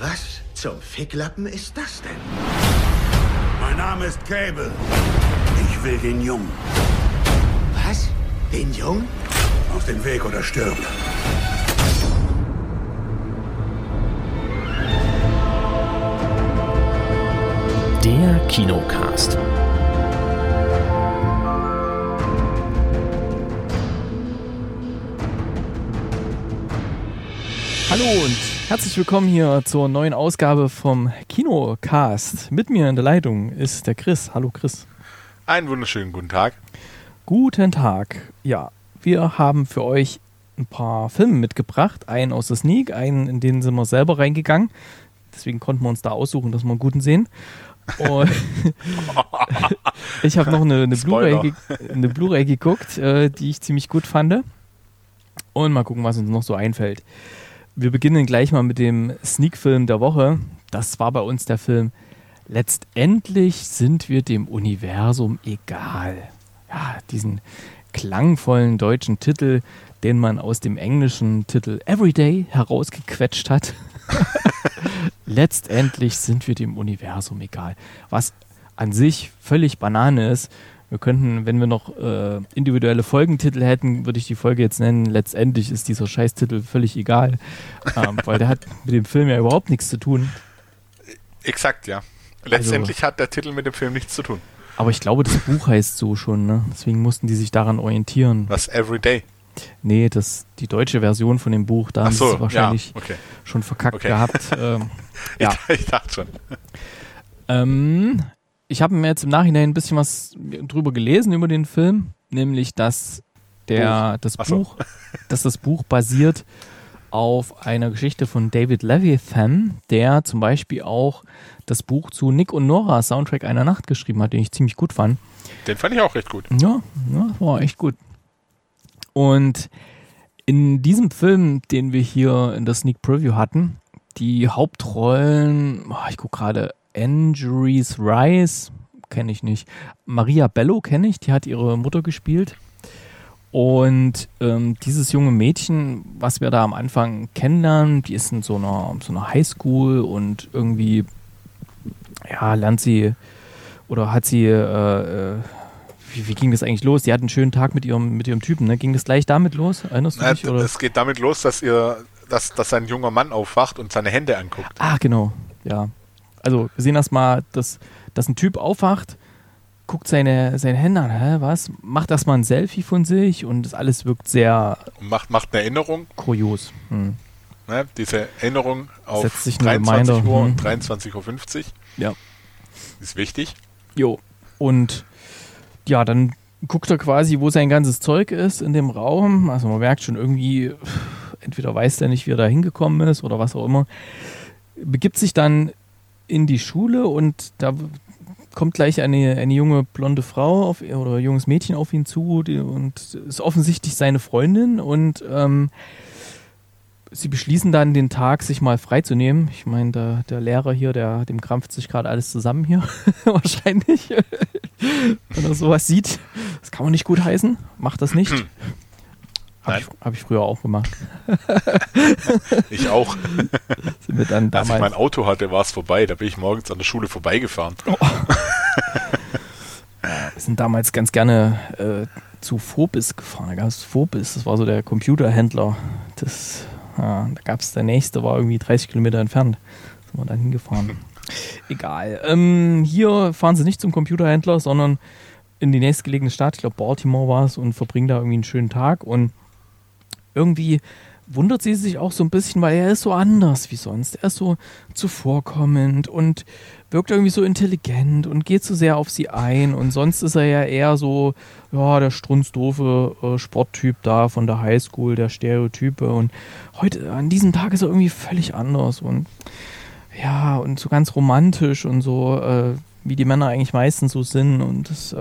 Was zum Ficklappen ist das denn? Mein Name ist Cable. Ich will den Jungen. Was? Den Jungen? Auf den Weg oder stirb. Der Kinocast. Hallo und herzlich willkommen hier zur neuen Ausgabe vom Kinocast. Mit mir in der Leitung ist der Chris. Hallo Chris. Einen wunderschönen guten Tag. Guten Tag. Ja, wir haben für euch ein paar Filme mitgebracht. Einen aus der Sneak, einen, in den sind wir selber reingegangen. Deswegen konnten wir uns da aussuchen, dass wir einen guten sehen. Und ich habe noch eine Blu-ray geguckt, die ich ziemlich gut fand. Und mal gucken, was uns noch so einfällt. Wir beginnen gleich mal mit dem Sneak-Film der Woche. Das war bei uns der Film Letztendlich sind wir dem Universum egal. Ja, diesen klangvollen deutschen Titel, den man aus dem englischen Titel Everyday herausgequetscht hat. Letztendlich sind wir dem Universum egal. Was an sich völlig Banane ist. Wir könnten, wenn wir noch individuelle Folgentitel hätten, würde ich die Folge jetzt nennen, letztendlich ist dieser Scheißtitel völlig egal, weil der hat mit dem Film ja überhaupt nichts zu tun. Exakt, ja. Letztendlich hat der Titel mit dem Film nichts zu tun. Aber ich glaube, das Buch heißt so schon, ne? Deswegen mussten die sich daran orientieren. Was, Everyday? Nee, die deutsche Version von dem Buch, da haben sie es wahrscheinlich schon verkackt gehabt. Ja. Ich dachte schon. Ich habe mir jetzt im Nachhinein ein bisschen was drüber gelesen über den Film, nämlich dass das Buch basiert auf einer Geschichte von David Levithan, der zum Beispiel auch das Buch zu Nick und Nora Soundtrack einer Nacht geschrieben hat, den ich ziemlich gut fand. Den fand ich auch recht gut. Ja, war echt gut. Und in diesem Film, den wir hier in der Sneak Preview hatten, die Hauptrollen, ich gucke gerade, Angeries Rice, kenne ich nicht. Maria Bello kenne ich, die hat ihre Mutter gespielt. Und dieses junge Mädchen, was wir da am Anfang kennenlernen, die ist in so einer Highschool und irgendwie lernt sie oder hat sie wie ging das eigentlich los? Die hat einen schönen Tag mit ihrem Typen, ne? Ging das gleich damit los? Erinnerst du dich? Oder? Es geht damit los, dass ein junger Mann aufwacht und seine Hände anguckt. Ah, genau, ja. Also wir sehen erstmal, dass ein Typ aufwacht, guckt seine Hände an, was? Macht erstmal ein Selfie von sich und das alles wirkt sehr... Macht eine Erinnerung. Kurios. Ne, diese Erinnerung auf setzt sich 23 Uhr und 23.50 Uhr. Ja. Ist wichtig. Jo. Und ja, dann guckt er quasi, wo sein ganzes Zeug ist in dem Raum. Also man merkt schon irgendwie, entweder weiß er nicht, wie er da hingekommen ist oder was auch immer. Begibt sich dann in die Schule und da kommt gleich eine junge blonde Frau oder junges Mädchen auf ihn zu und ist offensichtlich seine Freundin und sie beschließen dann den Tag, sich mal freizunehmen. Ich meine, der Lehrer hier, dem krampft sich gerade alles zusammen hier, wahrscheinlich, wenn er sowas sieht. Das kann man nicht gut heißen, macht das nicht. Hab ich früher auch gemacht. Ich auch. Sind wir dann als ich mein Auto hatte, war es vorbei. Da bin ich morgens an der Schule vorbeigefahren. Oh. Wir sind damals ganz gerne zu Phobis gefahren. Da gab es Phobis, das war so der Computerhändler. Da gab es der nächste, war irgendwie 30 Kilometer entfernt. Da sind wir dann hingefahren. Egal. Hier fahren sie nicht zum Computerhändler, sondern in die nächstgelegene Stadt, ich glaube Baltimore war es, und verbringen da irgendwie einen schönen Tag. Und irgendwie wundert sie sich auch so ein bisschen, weil er ist so anders wie sonst. Er ist so zuvorkommend und wirkt irgendwie so intelligent und geht so sehr auf sie ein. Und sonst ist er ja eher so, der strunzdoofe Sporttyp da von der Highschool, der Stereotype. Und heute, an diesem Tag ist er irgendwie völlig anders und und so ganz romantisch und so, wie die Männer eigentlich meistens so sind. Und das,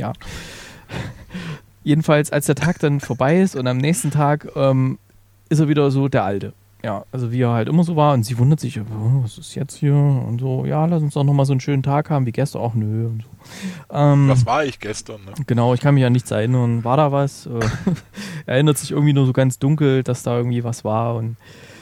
jedenfalls, als der Tag dann vorbei ist und am nächsten Tag ist er wieder so der Alte. Ja, also wie er halt immer so war. Und sie wundert sich, was ist jetzt hier? Und so, lass uns doch nochmal so einen schönen Tag haben wie gestern. Auch nö. Und so. Was war ich gestern? Ne? Genau, ich kann mich an nichts erinnern. War da was? Er erinnert sich irgendwie nur so ganz dunkel, dass da irgendwie was war. Und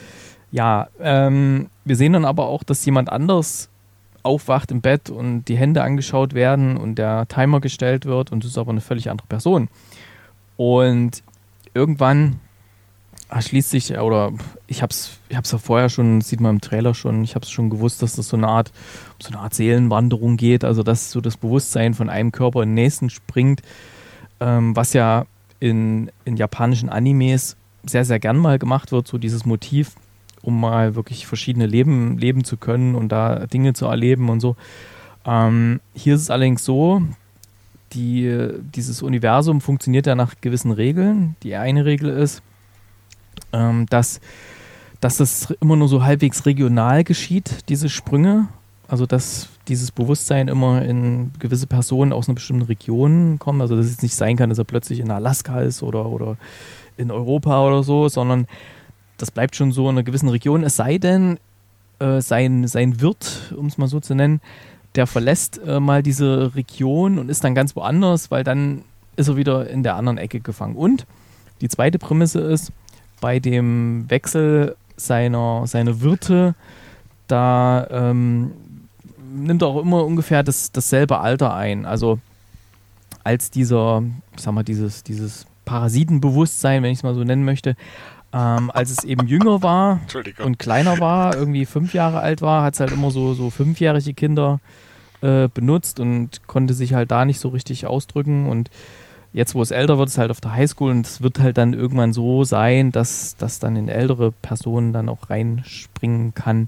Ja, wir sehen dann aber auch, dass jemand anders aufwacht im Bett und die Hände angeschaut werden und der Timer gestellt wird und das ist aber eine völlig andere Person. Und irgendwann schließt sich, oder ich hab's ja vorher schon, sieht man im Trailer schon, ich hab's schon gewusst, dass das so eine Art Seelenwanderung geht, also dass so das Bewusstsein von einem Körper in den nächsten springt, was ja in japanischen Animes sehr, sehr gern mal gemacht wird, so dieses Motiv, um mal wirklich verschiedene leben zu können und da Dinge zu erleben und so. Hier ist es allerdings so, dieses Universum funktioniert ja nach gewissen Regeln. Die eine Regel ist, dass das immer nur so halbwegs regional geschieht, diese Sprünge. Also dass dieses Bewusstsein immer in gewisse Personen aus einer bestimmten Region kommt. Also dass es nicht sein kann, dass er plötzlich in Alaska ist oder in Europa oder so, sondern das bleibt schon so in einer gewissen Region. Es sei denn, sein Wirt, um es mal so zu nennen, der verlässt mal diese Region und ist dann ganz woanders, weil dann ist er wieder in der anderen Ecke gefangen. Und die zweite Prämisse ist, bei dem Wechsel seiner Wirte, da nimmt er auch immer ungefähr dasselbe Alter ein. Also als dieses Parasitenbewusstsein, wenn ich es mal so nennen möchte, als es eben jünger war und kleiner war, irgendwie 5 Jahre alt war, hat es halt immer so 5-jährige Kinder benutzt und konnte sich halt da nicht so richtig ausdrücken. Und jetzt, wo es älter wird, ist halt auf der Highschool und es wird halt dann irgendwann so sein, dass das dann in ältere Personen dann auch reinspringen kann.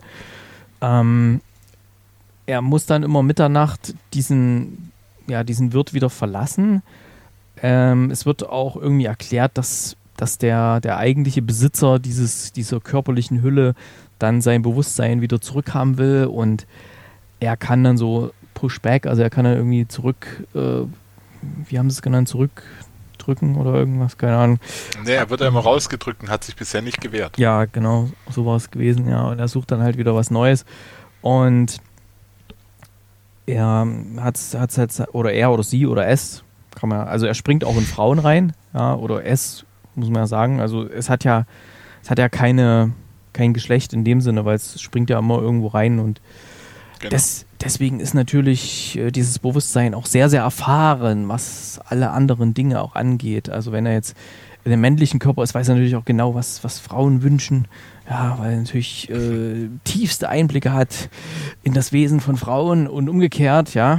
Er muss dann immer Mitternacht diesen Wirt wieder verlassen. Es wird auch irgendwie erklärt, dass der eigentliche Besitzer dieser körperlichen Hülle dann sein Bewusstsein wieder zurückhaben will und er kann dann so Pushback, also er kann dann irgendwie zurück, wie haben sie es genannt, zurückdrücken oder irgendwas, keine Ahnung. Nee, er wird ja immer rausgedrückt und hat sich bisher nicht gewehrt. Ja, genau, so war es gewesen, ja. Und er sucht dann halt wieder was Neues und er oder sie oder es, also er springt auch in Frauen rein, ja, oder es, muss man ja sagen. Also es hat ja kein Geschlecht in dem Sinne, weil es springt ja immer irgendwo rein und genau. Deswegen ist natürlich dieses Bewusstsein auch sehr, sehr erfahren, was alle anderen Dinge auch angeht. Also wenn er jetzt in dem männlichen Körper ist, weiß er natürlich auch genau, was Frauen wünschen. Ja, weil er natürlich tiefste Einblicke hat in das Wesen von Frauen und umgekehrt, ja.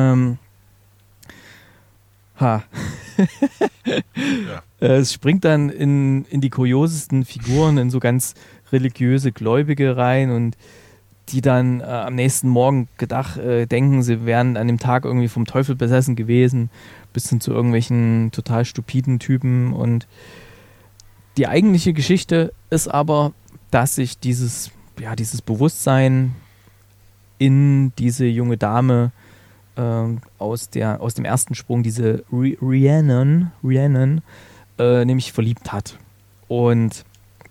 Ja. Es springt dann in die kuriosesten Figuren, in so ganz religiöse Gläubige rein und die dann am nächsten Morgen denken, sie wären an dem Tag irgendwie vom Teufel besessen gewesen, bis hin zu irgendwelchen total stupiden Typen. Und die eigentliche Geschichte ist aber, dass sich dieses Bewusstsein in diese junge Dame aus dem ersten Sprung, diese Rhiannon, nämlich verliebt hat. Und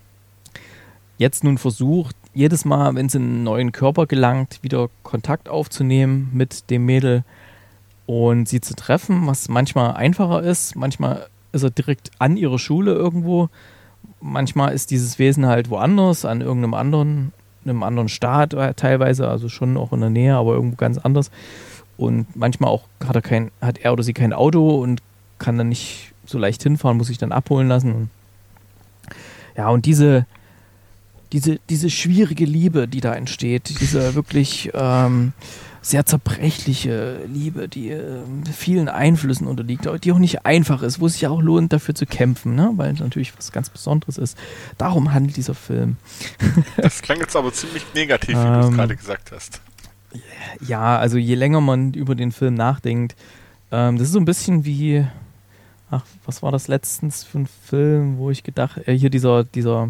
jetzt nun versucht, jedes Mal, wenn sie in einen neuen Körper gelangt, wieder Kontakt aufzunehmen mit dem Mädel und sie zu treffen, was manchmal einfacher ist. Manchmal ist er direkt an ihrer Schule irgendwo. Manchmal ist dieses Wesen halt woanders, an irgendeinem anderen Staat teilweise, also schon auch in der Nähe, aber irgendwo ganz anders. Und manchmal auch hat er oder sie kein Auto und kann dann nicht so leicht hinfahren, muss sich dann abholen lassen. Ja, und diese schwierige Liebe, die da entsteht, diese wirklich sehr zerbrechliche Liebe, die vielen Einflüssen unterliegt, die auch nicht einfach ist, wo es sich auch lohnt, dafür zu kämpfen, ne? Weil es natürlich was ganz Besonderes ist. Darum handelt dieser Film. Das klang jetzt aber ziemlich negativ, wie du es gerade gesagt hast. Ja, also je länger man über den Film nachdenkt, das ist so ein bisschen wie, was war das letztens für ein Film, wo ich gedacht, hier dieser,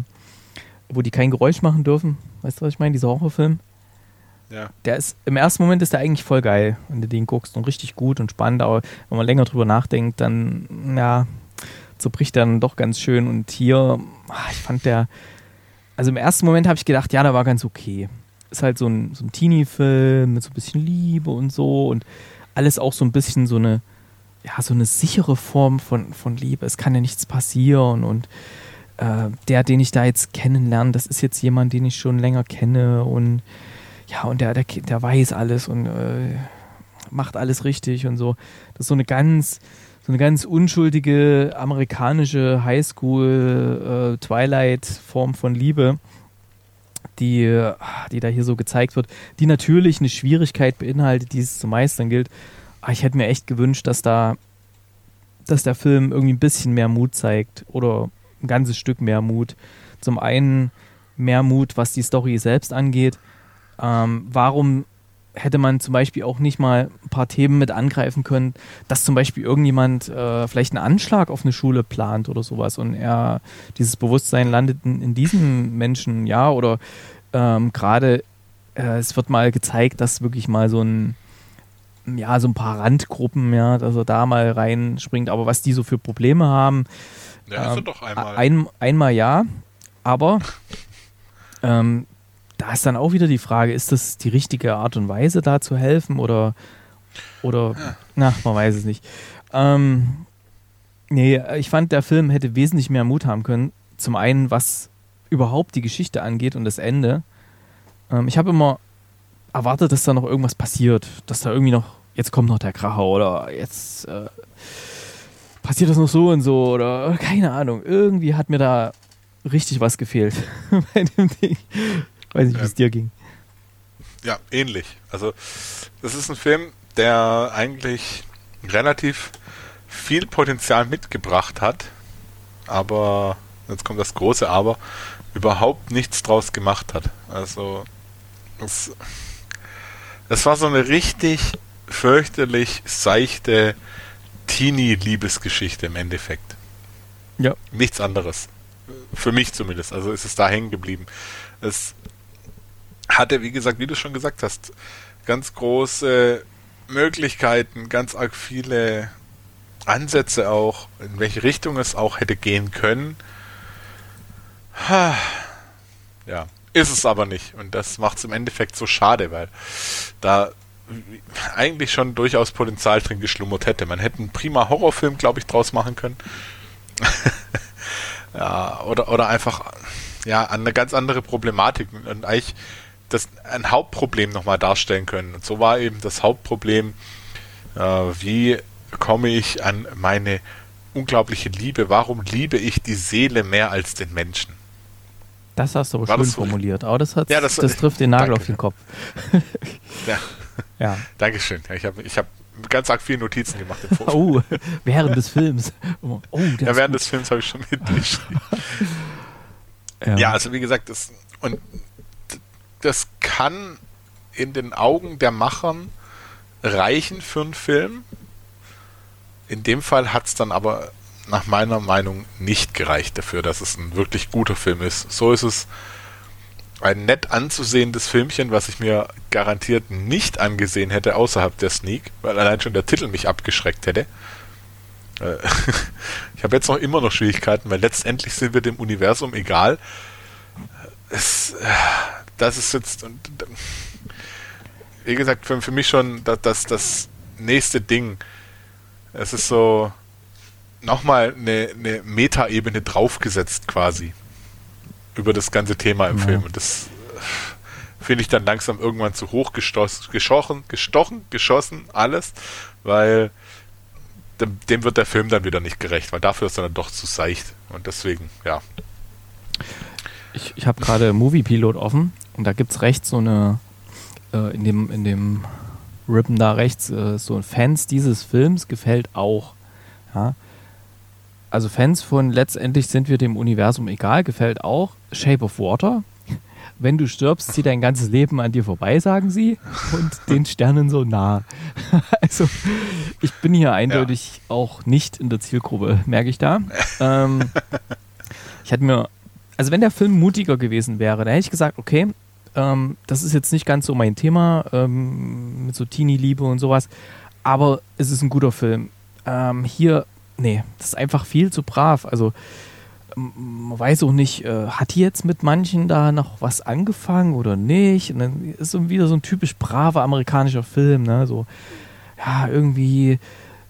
wo die kein Geräusch machen dürfen, weißt du, was ich meine, dieser Horrorfilm? Ja. Im ersten Moment ist der eigentlich voll geil, wenn du den guckst und richtig gut und spannend, aber wenn man länger drüber nachdenkt, dann, ja, zerbricht der dann doch ganz schön und hier, ich fand also im ersten Moment habe ich gedacht, ja, der war ganz okay. Ist halt so ein Teenie-Film mit so ein bisschen Liebe und so und alles auch so ein bisschen so eine sichere Form von Liebe. Es kann ja nichts passieren und den ich da jetzt kennenlerne, das ist jetzt jemand, den ich schon länger kenne und ja, und der weiß alles und macht alles richtig und so. Das ist so eine ganz unschuldige amerikanische Highschool Twilight-Form von Liebe, die da hier so gezeigt wird, die natürlich eine Schwierigkeit beinhaltet, die es zu meistern gilt. Aber ich hätte mir echt gewünscht, dass der Film irgendwie ein bisschen mehr Mut zeigt oder ein ganzes Stück mehr Mut. Zum einen mehr Mut, was die Story selbst angeht. Warum hätte man zum Beispiel auch nicht mal ein paar Themen mit angreifen können, dass zum Beispiel irgendjemand vielleicht einen Anschlag auf eine Schule plant oder sowas und dieses Bewusstsein landet in diesen Menschen, ja, oder gerade es wird mal gezeigt, dass wirklich mal so ein paar Randgruppen, ja, dass er da mal reinspringt, aber was die so für Probleme haben, ja, ist doch einmal. Einmal ja, aber da ist dann auch wieder die Frage, ist das die richtige Art und Weise, da zu helfen oder ja. Na, man weiß es nicht. Nee, ich fand, der Film hätte wesentlich mehr Mut haben können. Zum einen, was überhaupt die Geschichte angeht und das Ende. Ich habe immer erwartet, dass da noch irgendwas passiert, dass da irgendwie noch, jetzt kommt noch der Kracher oder jetzt passiert das noch so und so oder keine Ahnung. Irgendwie hat mir da richtig was gefehlt bei dem Ding. Weiß nicht, wie es dir ging. Ja, ähnlich. Also, das ist ein Film, der eigentlich relativ viel Potenzial mitgebracht hat, aber, jetzt kommt das große Aber, überhaupt nichts draus gemacht hat. Also, es war so eine richtig fürchterlich seichte Teenie-Liebesgeschichte im Endeffekt. Ja. Nichts anderes. Für mich zumindest. Also ist es da hängen geblieben. Es hatte, wie gesagt, wie du schon gesagt hast, ganz große Möglichkeiten, ganz arg viele Ansätze auch, in welche Richtung es auch hätte gehen können. Ja, ist es aber nicht. Und das macht es im Endeffekt so schade, weil da eigentlich schon durchaus Potenzial drin geschlummert hätte. Man hätte einen prima Horrorfilm, glaube ich, draus machen können. Ja, oder einfach an eine ganz andere Problematik und eigentlich ein Hauptproblem nochmal darstellen können. Und so war eben das Hauptproblem, wie komme ich an meine unglaubliche Liebe? Warum liebe ich die Seele mehr als den Menschen? Das hast du aber schön formuliert, aber das trifft den Nagel auf den Kopf. Ja. Dankeschön. Ich hab ganz arg viele Notizen gemacht im Vorfeld. Oh, während des Films. Während des Films habe ich schon mitgeschrieben. Ja, also wie gesagt, das kann in den Augen der Machern reichen für einen Film. In dem Fall hat es dann aber nach meiner Meinung nicht gereicht dafür, dass es ein wirklich guter Film ist. So ist es ein nett anzusehendes Filmchen, was ich mir garantiert nicht angesehen hätte außerhalb der Sneak, weil allein schon der Titel mich abgeschreckt hätte. Ich habe jetzt immer noch Schwierigkeiten, weil letztendlich sind wir dem Universum egal. Das ist jetzt, wie gesagt, für mich schon das nächste Ding. Es ist so nochmal eine Meta-Ebene draufgesetzt quasi über das ganze Thema im Film. Und das finde ich dann langsam irgendwann zu hoch geschossen, alles, weil dem wird der Film dann wieder nicht gerecht, weil dafür ist er dann doch zu seicht. Und deswegen, ja. Ich habe gerade Moviepilot offen und da gibt es rechts so eine, in dem Ribbon da rechts, so Fans dieses Films gefällt auch. Ja. Also Fans von letztendlich sind wir dem Universum egal, gefällt auch. Shape of Water. Wenn du stirbst, zieht dein ganzes Leben an dir vorbei, sagen sie. Und den Sternen so nah. Also ich bin hier eindeutig auch nicht in der Zielgruppe, merke ich da. Ich hätte mir, also wenn der Film mutiger gewesen wäre, dann hätte ich gesagt, okay, das ist jetzt nicht ganz so mein Thema, mit so Teenie-Liebe und sowas, aber es ist ein guter Film. Hier, nee, das ist einfach viel zu brav. Also man weiß auch nicht, hat die jetzt mit manchen da noch was angefangen oder nicht? Und dann ist so wieder so ein typisch braver amerikanischer Film, ne? So, ja, irgendwie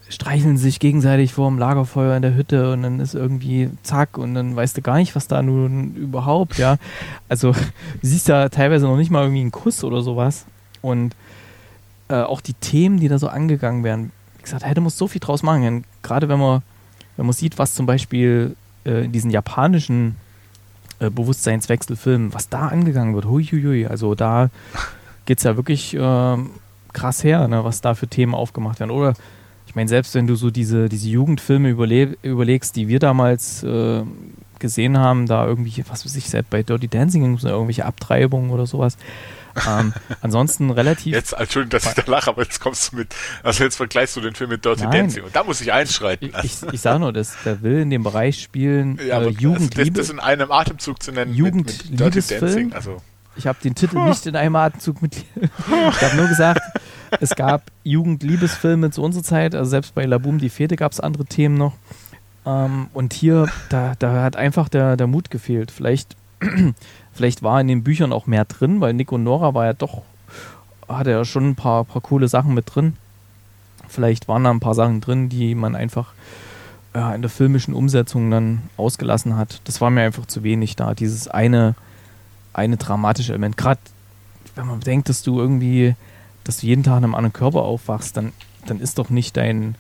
streicheln sich gegenseitig vor dem Lagerfeuer in der Hütte und dann ist irgendwie zack und dann weißt du gar nicht, was da nun überhaupt, ja. Also du siehst ja teilweise noch nicht mal irgendwie einen Kuss oder sowas und auch die Themen, die da so angegangen werden, wie gesagt, hätte man so viel draus machen können. Gerade wenn man sieht, was zum Beispiel in diesen japanischen Bewusstseinswechselfilmen, was da angegangen wird, huiuiui, also da geht es ja wirklich krass her, ne, was da für Themen aufgemacht werden. Oder ich meine, selbst wenn du so diese Jugendfilme überlegst, die wir damals gesehen haben, da irgendwie, was weiß ich, selbst bei Dirty Dancing irgendwelche Abtreibungen oder sowas. Ansonsten relativ... Jetzt, Entschuldigung, dass ich da lache, aber jetzt kommst du mit, also jetzt vergleichst du den Film mit Dirty Dancing und da muss ich einschreiten. Ich sage nur, der will in dem Bereich spielen, ja, aber Jugendliebe. Das in einem Atemzug zu nennen mit Dirty Dancing, also... Ich habe den Titel nicht in einem Atemzug mit... Ich habe nur gesagt, es gab Jugendliebesfilme zu unserer Zeit, also selbst bei La Boom, die Fete gab es andere Themen noch. Und hier, da hat einfach der Mut gefehlt. Vielleicht war in den Büchern auch mehr drin, weil Nick und Nora hatte ja schon ein paar coole Sachen mit drin. Vielleicht waren da ein paar Sachen drin, die man einfach in der filmischen Umsetzung dann ausgelassen hat. Das war mir einfach zu wenig da, dieses eine dramatische Element. Gerade wenn man bedenkt, dass du jeden Tag in einem anderen Körper aufwachst, dann ist doch nicht dein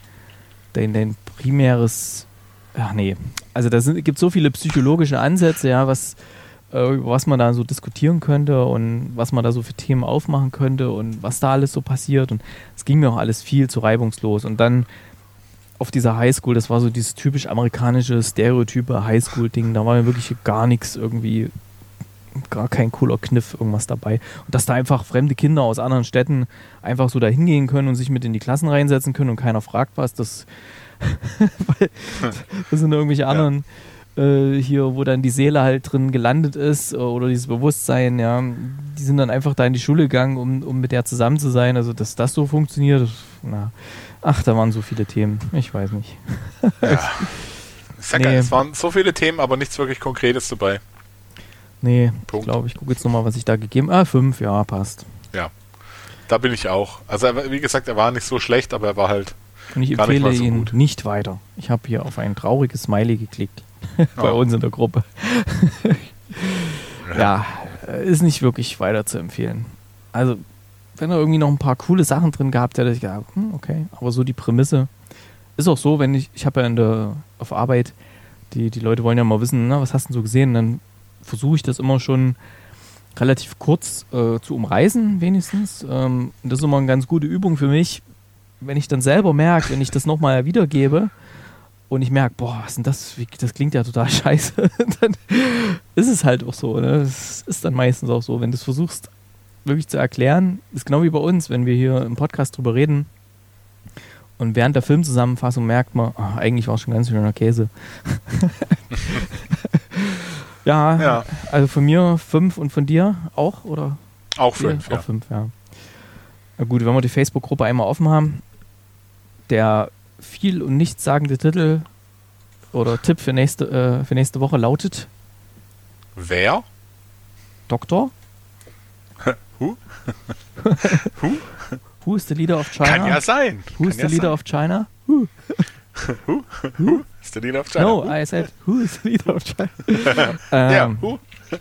primäres... Ach nee, also da gibt so viele psychologische Ansätze, ja, über was man da so diskutieren könnte und was man da so für Themen aufmachen könnte und was da alles so passiert. Und es ging mir auch alles viel zu reibungslos. Und dann auf dieser Highschool, das war so dieses typisch amerikanische, stereotype Highschool-Ding, da war ja wirklich gar nichts irgendwie, gar kein cooler Kniff irgendwas dabei. Und dass da einfach fremde Kinder aus anderen Städten einfach so da hingehen können und sich mit in die Klassen reinsetzen können und keiner fragt was, das sind irgendwelche anderen hier, wo dann die Seele halt drin gelandet ist oder dieses Bewusstsein, ja, die sind dann einfach da in die Schule gegangen, um mit der zusammen zu sein, also dass das so funktioniert, da waren so viele Themen, ich weiß nicht. Ja. Es waren so viele Themen, aber nichts wirklich Konkretes dabei. Nee, Punkt. Ich glaube, ich gucke jetzt nochmal, was ich da gegeben habe. 5, ja, passt. Ja, da bin ich auch. Also wie gesagt, er war nicht so schlecht, aber er war halt und ich empfehle ihn nicht weiter. Ich habe hier auf ein trauriges Smiley geklickt. Bei uns in der Gruppe. Ja, ist nicht wirklich weiter zu empfehlen. Also, wenn er irgendwie noch ein paar coole Sachen drin gehabt hätte, ich gedacht, okay. Aber so die Prämisse ist auch so, wenn ich habe ja auf Arbeit, die Leute wollen ja mal wissen, was hast du denn so gesehen? Dann versuche ich das immer schon relativ kurz zu umreißen, wenigstens. Das ist immer eine ganz gute Übung für mich, wenn ich dann selber merke, wenn ich das nochmal wiedergebe und ich merke, boah, was ist denn das? Das klingt ja total scheiße, dann ist es halt auch so. Ne? Das ist dann meistens auch so, wenn du es versuchst wirklich zu erklären, ist genau wie bei uns, wenn wir hier im Podcast drüber reden und während der Filmzusammenfassung merkt man, eigentlich war es schon ganz schöner Käse. Ja, also von mir 5 und von dir auch, oder? Auch 5, ja. Auch 5, ja. Na gut, wenn wir die Facebook-Gruppe einmal offen haben, der viel und nichtssagende Titel oder Tipp für nächste Woche lautet: Wer? Doktor? Who? Who is the leader of China? Kann ja sein. Who is the leader of China? Who is the leader of China? No, I said, who is the leader of China? Ja, who?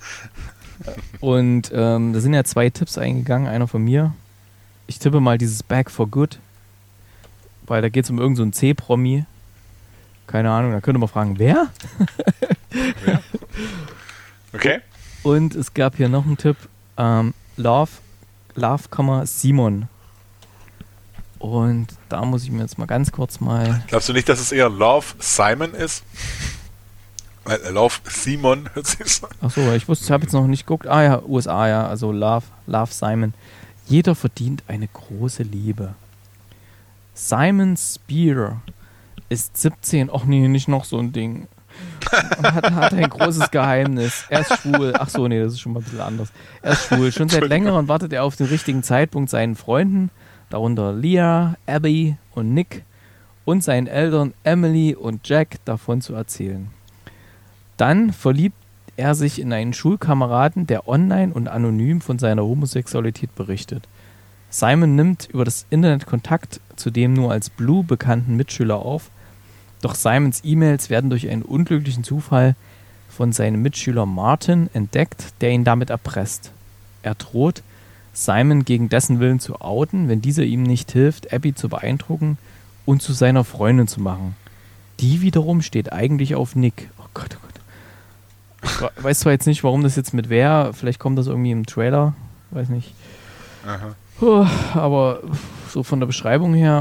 Und da sind ja 2 Tipps eingegangen, einer von mir. Ich tippe mal dieses Back for Good, weil da geht es um irgend so einen C-Promi. Keine Ahnung, da könnte man fragen, wer? Ja. Okay. Und es gab hier noch einen Tipp, Love, Simon. Und da muss ich mir jetzt mal ganz kurz mal... Glaubst du nicht, dass es eher Love Simon ist? Weil Love Simon hört sich so. Achso, ich habe jetzt noch nicht geguckt. Ja, USA, ja, also Love Simon. Jeder verdient eine große Liebe. Simon Spear ist 17. Ach nee, nicht noch so ein Ding. Und hat ein großes Geheimnis. Er ist schwul. Ach so, nee, das ist schon mal ein bisschen anders. Er ist schwul. Schon seit längerem wartet er auf den richtigen Zeitpunkt, seinen Freunden, darunter Leah, Abby und Nick, und seinen Eltern Emily und Jack davon zu erzählen. Dann verliebt er sich in einen Schulkameraden, der online und anonym von seiner Homosexualität berichtet. Simon nimmt über das Internet Kontakt zudem nur als Blue bekannten Mitschüler auf. Doch Simons E-Mails werden durch einen unglücklichen Zufall von seinem Mitschüler Martin entdeckt, der ihn damit erpresst. Er droht, Simon gegen dessen Willen zu outen, wenn dieser ihm nicht hilft, Abby zu beeindrucken und zu seiner Freundin zu machen. Die wiederum steht eigentlich auf Nick. Oh Gott, oh Gott. Ich weiß zwar jetzt nicht, warum das jetzt mit wer, vielleicht kommt das irgendwie im Trailer, weiß nicht. Aha. Aber so von der Beschreibung her,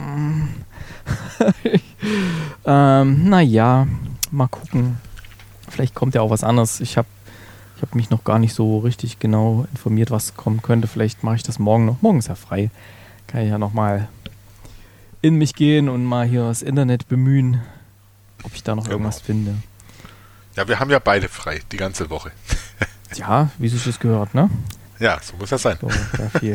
naja, mal gucken. Vielleicht kommt ja auch was anderes. Ich hab mich noch gar nicht so richtig genau informiert, was kommen könnte. Vielleicht mache ich das morgen noch. Morgen ist ja frei. Kann ich ja nochmal in mich gehen und mal hier das Internet bemühen, ob ich da noch irgendwas finde. Ja, wir haben ja beide frei, die ganze Woche. Ja, wie sich das gehört, ne? Ja, so muss das sein. So, sehr viel.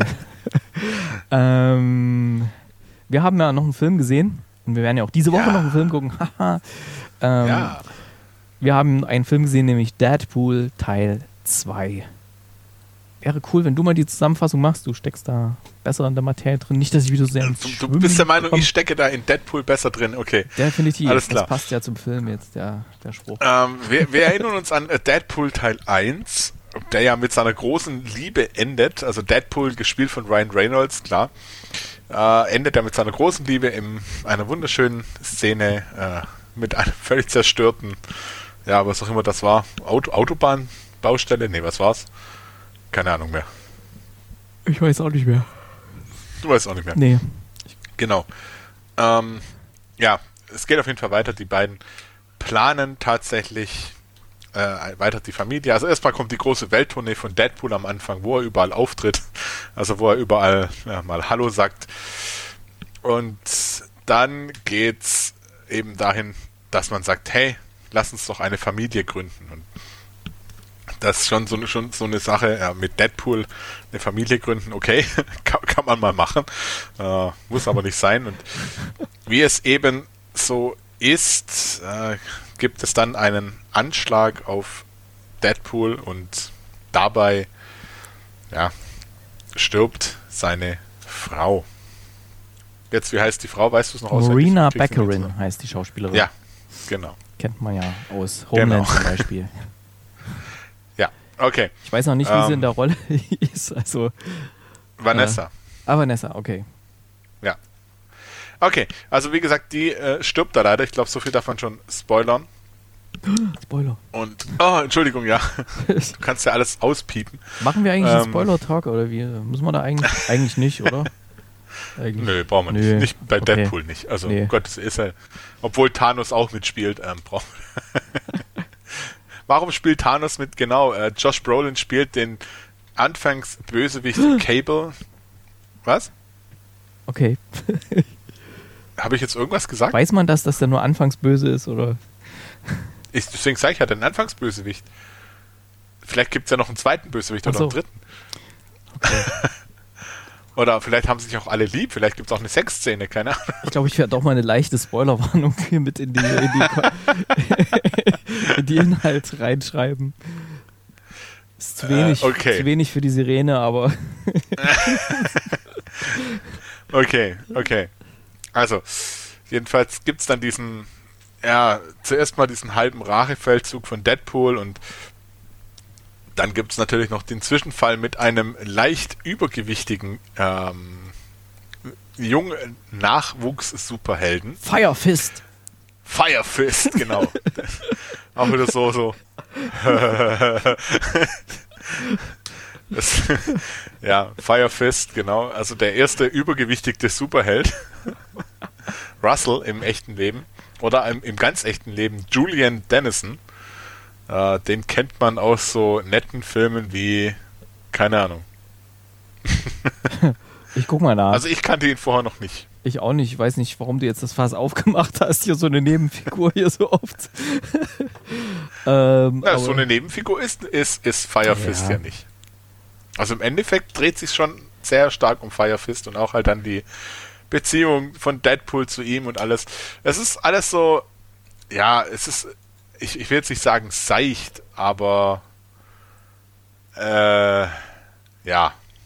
Wir haben ja noch einen Film gesehen und wir werden ja auch diese Woche noch einen Film gucken. Ja. Wir haben einen Film gesehen, nämlich Deadpool Teil 2. Wäre cool, wenn du mal die Zusammenfassung machst. Du steckst da besser in der Materie drin. Nicht, dass ich wieder so sehr Du bist der Meinung, ich stecke da in Deadpool besser drin? Okay. Definitiv. Alles klar. Das passt ja zum Film jetzt, der Spruch. Wir erinnern uns an Deadpool Teil 1, der ja mit seiner großen Liebe endet. Also Deadpool, gespielt von Ryan Reynolds, klar. Endet er mit seiner großen Liebe in einer wunderschönen Szene mit einem völlig zerstörten, ja, was auch immer das war, Autobahnbaustelle? Nee, was war's? Keine Ahnung mehr. Ich weiß auch nicht mehr. Du weißt auch nicht mehr. Nee. Genau. Ja, es geht auf jeden Fall weiter. Die beiden planen tatsächlich weiter die Familie. Also erstmal kommt die große Welttournee von Deadpool am Anfang, wo er überall auftritt. Also wo er überall mal Hallo sagt. Und dann geht's eben dahin, dass man sagt, hey, lass uns doch eine Familie gründen. Und das ist schon so eine Sache, mit Deadpool eine Familie gründen, okay, kann man mal machen, muss aber nicht sein. Und wie es eben so ist, gibt es dann einen Anschlag auf Deadpool und dabei stirbt seine Frau. Jetzt, wie heißt die Frau? Weißt du es noch auswendig? Morena Baccarin heißt die Schauspielerin. Ja, genau. Kennt man ja aus Homeland zum Beispiel. Ja, okay. Ich weiß noch nicht, wie sie in der Rolle ist. Also, Vanessa. Vanessa, okay. Ja. Okay, also wie gesagt, die stirbt da leider. Ich glaube, so viel darf man schon spoilern. Spoiler. Und, Entschuldigung, ja. Du kannst ja alles auspiepen. Machen wir eigentlich einen Spoiler-Talk oder wie? Müssen wir da eigentlich nicht, oder? Eigentlich. Nö, brauchen wir nicht. Nicht bei Deadpool nicht. Also, Gott, das ist ja, obwohl Thanos auch mitspielt, brauchen wir. Warum spielt Thanos mit? Genau, Josh Brolin spielt den Anfangs-Bösewicht Cable. Was? Okay. Habe ich jetzt irgendwas gesagt? Weiß man, dass das dann nur anfangs böse ist, oder? Deswegen sage ich ja, den Anfangsbösewicht. Vielleicht gibt es ja noch einen zweiten Bösewicht oder einen dritten. Okay. Oder vielleicht haben sie sich auch alle lieb, vielleicht gibt es auch eine Sexszene, keine Ahnung. Ich glaube, ich werde doch mal eine leichte Spoilerwarnung hier mit in die Inhalt reinschreiben. Ist zu wenig für die Sirene, aber Okay. Also, jedenfalls gibt es dann zuerst mal diesen halben Rachefeldzug von Deadpool und dann gibt es natürlich noch den Zwischenfall mit einem leicht übergewichtigen jungen Nachwuchs-Superhelden. Fire Fist, genau. Auch wieder so. Fire Fist, genau. Also der erste übergewichtigte Superheld. Russell im echten Leben. Oder im ganz echten Leben Julian Dennison. Den kennt man aus so netten Filmen wie, keine Ahnung. Ich guck mal nach. Also ich kannte ihn vorher noch nicht. Ich auch nicht. Ich weiß nicht, warum du jetzt das Fass aufgemacht hast. Hier so eine Nebenfigur hier so oft. So eine Nebenfigur ist Fire Fist ja nicht. Also im Endeffekt dreht sich schon sehr stark um Fire Fist und auch halt dann die Beziehung von Deadpool zu ihm und alles. Es ist alles so, es ist, ich will jetzt nicht sagen seicht, aber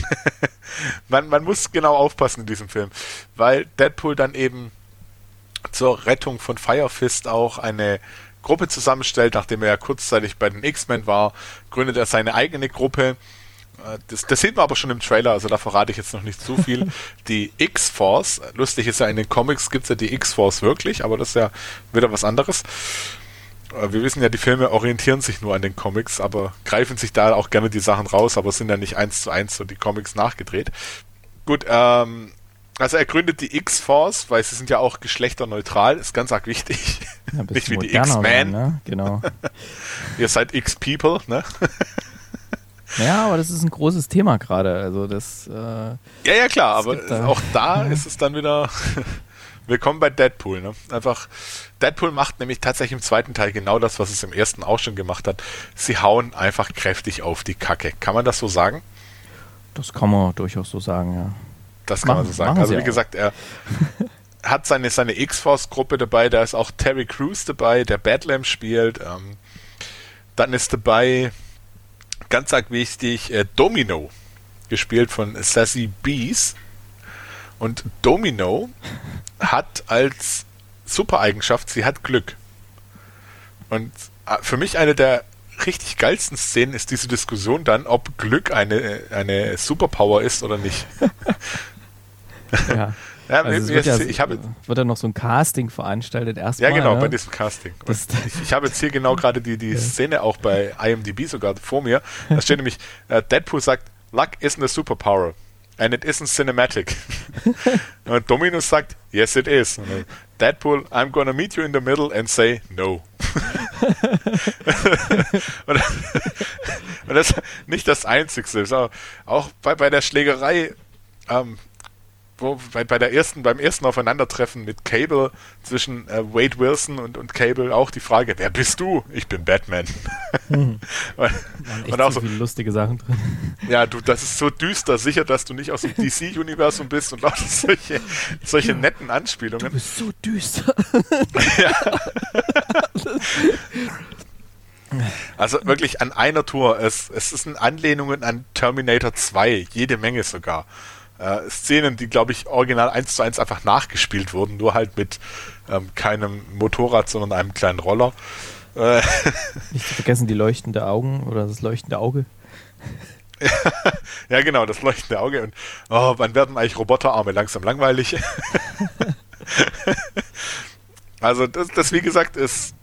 man muss genau aufpassen in diesem Film, weil Deadpool dann eben zur Rettung von Fire Fist auch eine Gruppe zusammenstellt, nachdem er ja kurzzeitig bei den X-Men war, gründet er seine eigene Gruppe. Das sieht man aber schon im Trailer, also da verrate ich jetzt noch nicht zu viel. Die X-Force, lustig ist ja, in den Comics gibt es ja die X-Force wirklich, aber das ist ja wieder was anderes. Wir wissen ja, die Filme orientieren sich nur an den Comics, aber greifen sich da auch gerne die Sachen raus, aber sind ja nicht 1:1 so die Comics nachgedreht. Gut, also er gründet die X-Force, weil sie sind ja auch geschlechterneutral, ist ganz arg wichtig. Ja, nicht wie die X-Men. Ne? Genau. Ihr seid X-People, ne? Ja, aber das ist ein großes Thema gerade. Also das. Ja, klar, aber auch da ist es dann wieder. Willkommen bei Deadpool, ne? Einfach. Deadpool macht nämlich tatsächlich im zweiten Teil genau das, was es im ersten auch schon gemacht hat. Sie hauen einfach kräftig auf die Kacke. Kann man das so sagen? Das kann man durchaus so sagen, ja. Das kann man so sagen. Also wie gesagt, er hat seine X-Force-Gruppe dabei, da ist auch Terry Crews dabei, der Badlam spielt. Dann ist dabei, ganz arg wichtig, Domino, gespielt von Sassy Bees. Und Domino hat als Supereigenschaft, sie hat Glück. Und für mich eine der richtig geilsten Szenen ist diese Diskussion dann, ob Glück eine Superpower ist oder nicht. Ja. Ja, also wird ja noch so ein Casting veranstaltet erstmal. Ja, genau, ne? bei diesem Casting. Ich habe jetzt hier genau gerade die Szene auch bei IMDb sogar vor mir. Da steht nämlich, Deadpool sagt, Luck isn't a superpower. And it isn't cinematic. Und Dominus sagt, yes it is. Und Deadpool, I'm gonna meet you in the middle and say no. und das ist nicht das Einzige. Auch bei der Schlägerei, beim ersten Aufeinandertreffen mit Cable zwischen Wade Wilson und Cable auch die Frage, wer bist du? Ich bin Batman. und auch so viele lustige Sachen drin. Ja, das ist so düster, sicher, dass du nicht aus dem DC-Universum bist und lauter solche netten Anspielungen. Du bist so düster. Ja. Also wirklich an einer Tour. Es sind Anlehnungen an Terminator 2, jede Menge sogar. Szenen, die, glaube ich, original 1:1 einfach nachgespielt wurden, nur halt mit keinem Motorrad, sondern einem kleinen Roller. Nicht zu vergessen die leuchtende Augen oder das leuchtende Auge. Ja, genau, das leuchtende Auge. Und wann werden eigentlich Roboterarme langsam langweilig? Also das wie gesagt, es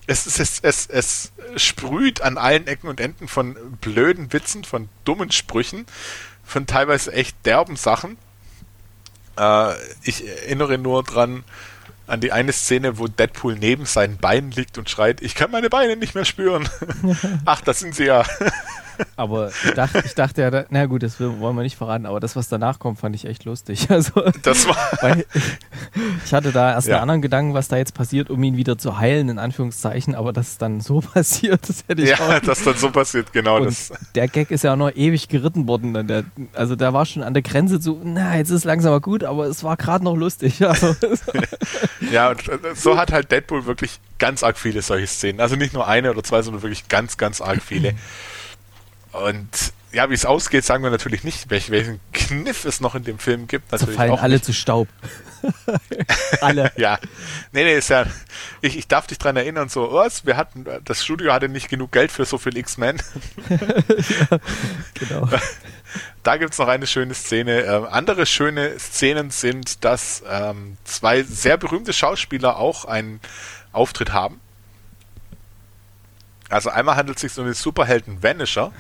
sprüht an allen Ecken und Enden von blöden Witzen, von dummen Sprüchen, von teilweise echt derben Sachen. Ich erinnere nur an die eine Szene, wo Deadpool neben seinen Beinen liegt und schreit, ich kann meine Beine nicht mehr spüren. Ach, das sind sie ja. Aber ich dachte ja, na gut, das wollen wir nicht verraten, aber das, was danach kommt, fand ich echt lustig. Also, das war weil ich hatte da erst einen anderen Gedanken, was da jetzt passiert, um ihn wieder zu heilen, in Anführungszeichen, aber dass es dann so passiert, das hätte ich auch. Ja, dass dann so passiert, genau. Und der Gag ist ja auch noch ewig geritten worden. Also der war schon an der Grenze zu, jetzt ist es langsam mal gut, aber es war gerade noch lustig. Also, ja, und so hat halt Deadpool wirklich ganz arg viele solche Szenen. Also nicht nur eine oder zwei, sondern wirklich ganz, ganz arg viele. Und ja, wie es ausgeht, sagen wir natürlich nicht, welchen Kniff es noch in dem Film gibt. Natürlich fallen auch alle nicht. zu Staub. Alle. Ja. Nee, ist ja. Ich darf dich dran erinnern, das Studio hatte nicht genug Geld für so viel X-Men. Ja, genau. Da gibt es noch eine schöne Szene. Andere schöne Szenen sind, dass zwei sehr berühmte Schauspieler auch einen Auftritt haben. Also einmal handelt es sich um den Superhelden Vanisher.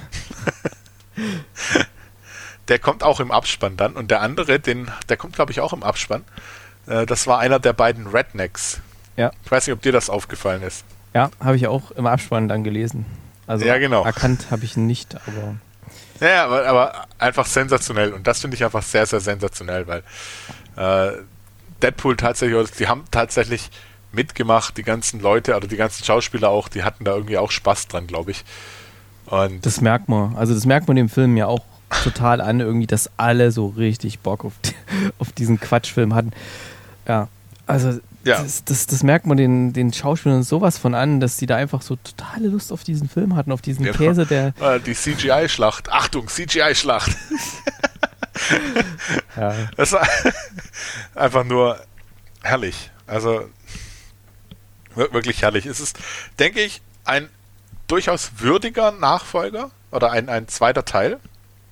Der kommt auch im Abspann dann. Und der andere, der kommt, glaube ich, auch im Abspann. Das war einer der beiden Rednecks. Ja. Ich weiß nicht, ob dir das aufgefallen ist. Ja, habe ich auch im Abspann dann gelesen. Also ja, genau. Erkannt habe ich ihn nicht, aber... Ja, aber einfach sensationell. Und das finde ich einfach sehr, sehr sensationell, weil Deadpool tatsächlich, die haben tatsächlich mitgemacht, die ganzen Leute, oder die ganzen Schauspieler auch, die hatten da irgendwie auch Spaß dran, glaube ich. Und das merkt man. Also das merkt man dem Film ja auch total an, irgendwie, dass alle so richtig Bock auf diesen Quatschfilm hatten. Ja, also ja. Das merkt man den Schauspielern sowas von an, dass die da einfach so totale Lust auf diesen Film hatten, auf diesen Käse, der... Die CGI-Schlacht. Achtung, CGI-Schlacht. Ja. Das ist einfach nur herrlich. Also wirklich herrlich. Es ist, denke ich, ein durchaus würdiger Nachfolger oder ein zweiter Teil.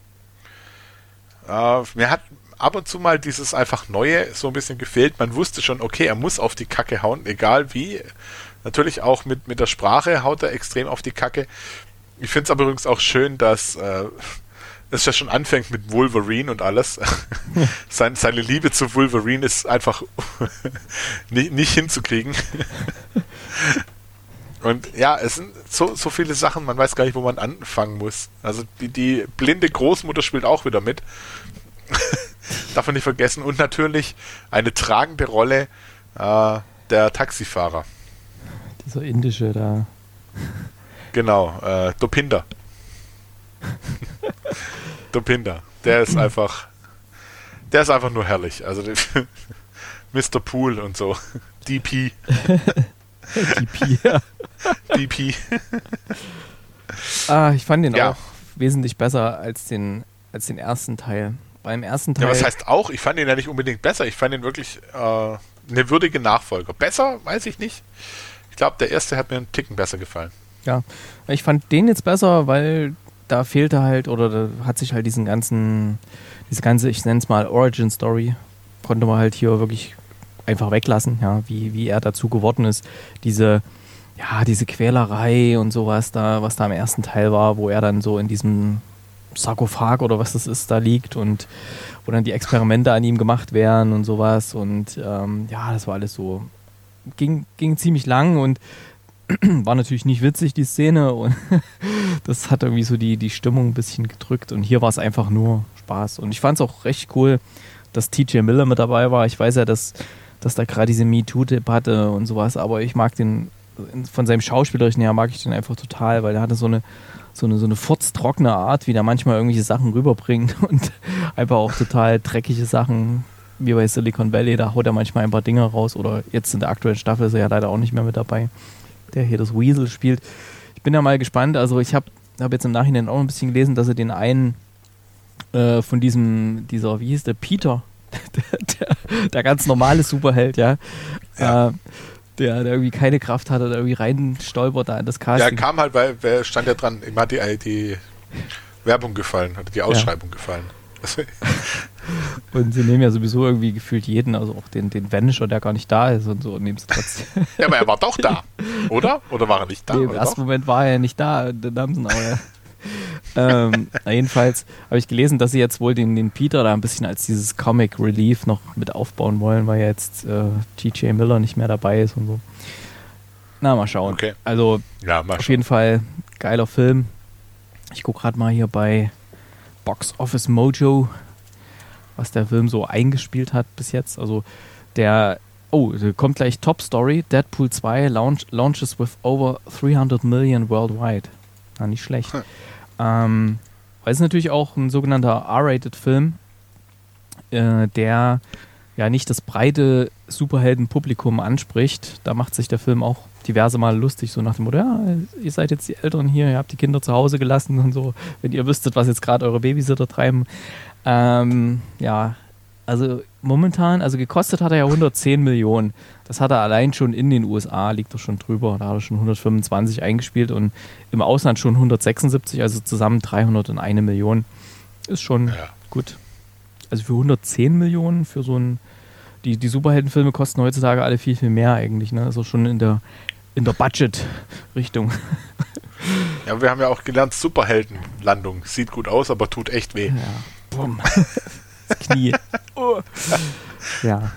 Mir hat ab und zu mal dieses einfach Neue so ein bisschen gefehlt. Man wusste schon, okay, er muss auf die Kacke hauen, egal wie. Natürlich auch mit der Sprache haut er extrem auf die Kacke. Ich finde es aber übrigens auch schön, dass es ja schon anfängt mit Wolverine und alles. Seine Liebe zu Wolverine ist einfach nicht hinzukriegen. Und ja, es sind so viele Sachen, man weiß gar nicht, wo man anfangen muss. Also die blinde Großmutter spielt auch wieder mit. Darf man nicht vergessen. Und natürlich eine tragende Rolle der Taxifahrer. Dieser indische da. Genau, Dopinder. Dopinder. Der ist einfach nur herrlich. Also Mr. Pool und so. DP. DP, ja. DP. Ich fand den auch wesentlich besser als den ersten Teil. Beim ersten Teil. Ja, was heißt auch? Ich fand ihn ja nicht unbedingt besser. Ich fand ihn wirklich eine würdige Nachfolger. Besser, weiß ich nicht. Ich glaube, der erste hat mir einen Ticken besser gefallen. Ja, ich fand den jetzt besser, weil da fehlte halt, oder da hat sich halt diese ganze, ich nenne es mal Origin-Story, konnte man halt hier wirklich einfach weglassen, ja, wie er dazu geworden ist. Diese Quälerei und sowas da, was da im ersten Teil war, wo er dann so in diesem Sarkophag oder was das ist, da liegt und wo dann die Experimente an ihm gemacht werden und sowas und das war alles so, ging ziemlich lang und war natürlich nicht witzig, die Szene, und das hat irgendwie so die Stimmung ein bisschen gedrückt, und hier war es einfach nur Spaß. Und ich fand es auch recht cool, dass TJ Miller mit dabei war. Ich weiß ja, dass da gerade diese MeToo-Debatte und sowas, aber ich mag den, von seinem Schauspielerischen her mag ich den einfach total, weil der hatte so eine furztrockene Art, wie der manchmal irgendwelche Sachen rüberbringt und einfach auch total dreckige Sachen, wie bei Silicon Valley, da haut er manchmal ein paar Dinge raus, oder jetzt in der aktuellen Staffel ist er ja leider auch nicht mehr mit dabei, der hier das Weasel spielt. Ich bin ja mal gespannt, also ich hab jetzt im Nachhinein auch ein bisschen gelesen, dass er den einen von dieser, wie hieß der, Peter, der ganz normale Superheld, ja. Der irgendwie keine Kraft hatte, der irgendwie rein stolpert da in das Casting. Ja, kam halt, weil wer stand ja dran, ihm hat die Werbung gefallen, hat die Ausschreibung gefallen. Und sie nehmen ja sowieso irgendwie gefühlt jeden, also auch den Vanisher, der gar nicht da ist und so, und nehmen es trotzdem. Ja, aber er war doch da, oder? Oder war er nicht da? Nee, im ersten Moment war er ja nicht da, dann haben sie ihn aber jedenfalls habe ich gelesen, dass sie jetzt wohl den Peter da ein bisschen als dieses Comic Relief noch mit aufbauen wollen, weil jetzt TJ Miller nicht mehr dabei ist und so. Na, mal schauen. Okay. Also auf jeden Fall geiler Film. Ich gucke gerade mal hier bei Box Office Mojo, was der Film so eingespielt hat bis jetzt. Also da kommt gleich Top Story. Deadpool 2 launches with over 300 million worldwide. Na, nicht schlecht. Weil es natürlich auch ein sogenannter R-Rated-Film, der ja nicht das breite Superhelden-Publikum anspricht. Da macht sich der Film auch diverse Mal lustig, so nach dem Motto, ja, ihr seid jetzt die Eltern hier, ihr habt die Kinder zu Hause gelassen und so, wenn ihr wüsstet, was jetzt gerade eure Babysitter treiben. Also momentan, also gekostet hat er ja 110 Millionen. Das hat er allein schon in den USA, liegt er schon drüber. Da hat er schon 125 eingespielt und im Ausland schon 176, also zusammen 301 Millionen. Ist schon gut. Also für 110 Millionen, für so ein, die Superheldenfilme kosten heutzutage alle viel, viel mehr eigentlich, ne? Also schon in der Budget-Richtung. Ja, wir haben ja auch gelernt, Superheldenlandung. Sieht gut aus, aber tut echt weh. Ja, bumm. Das Knie. Oh. Ja.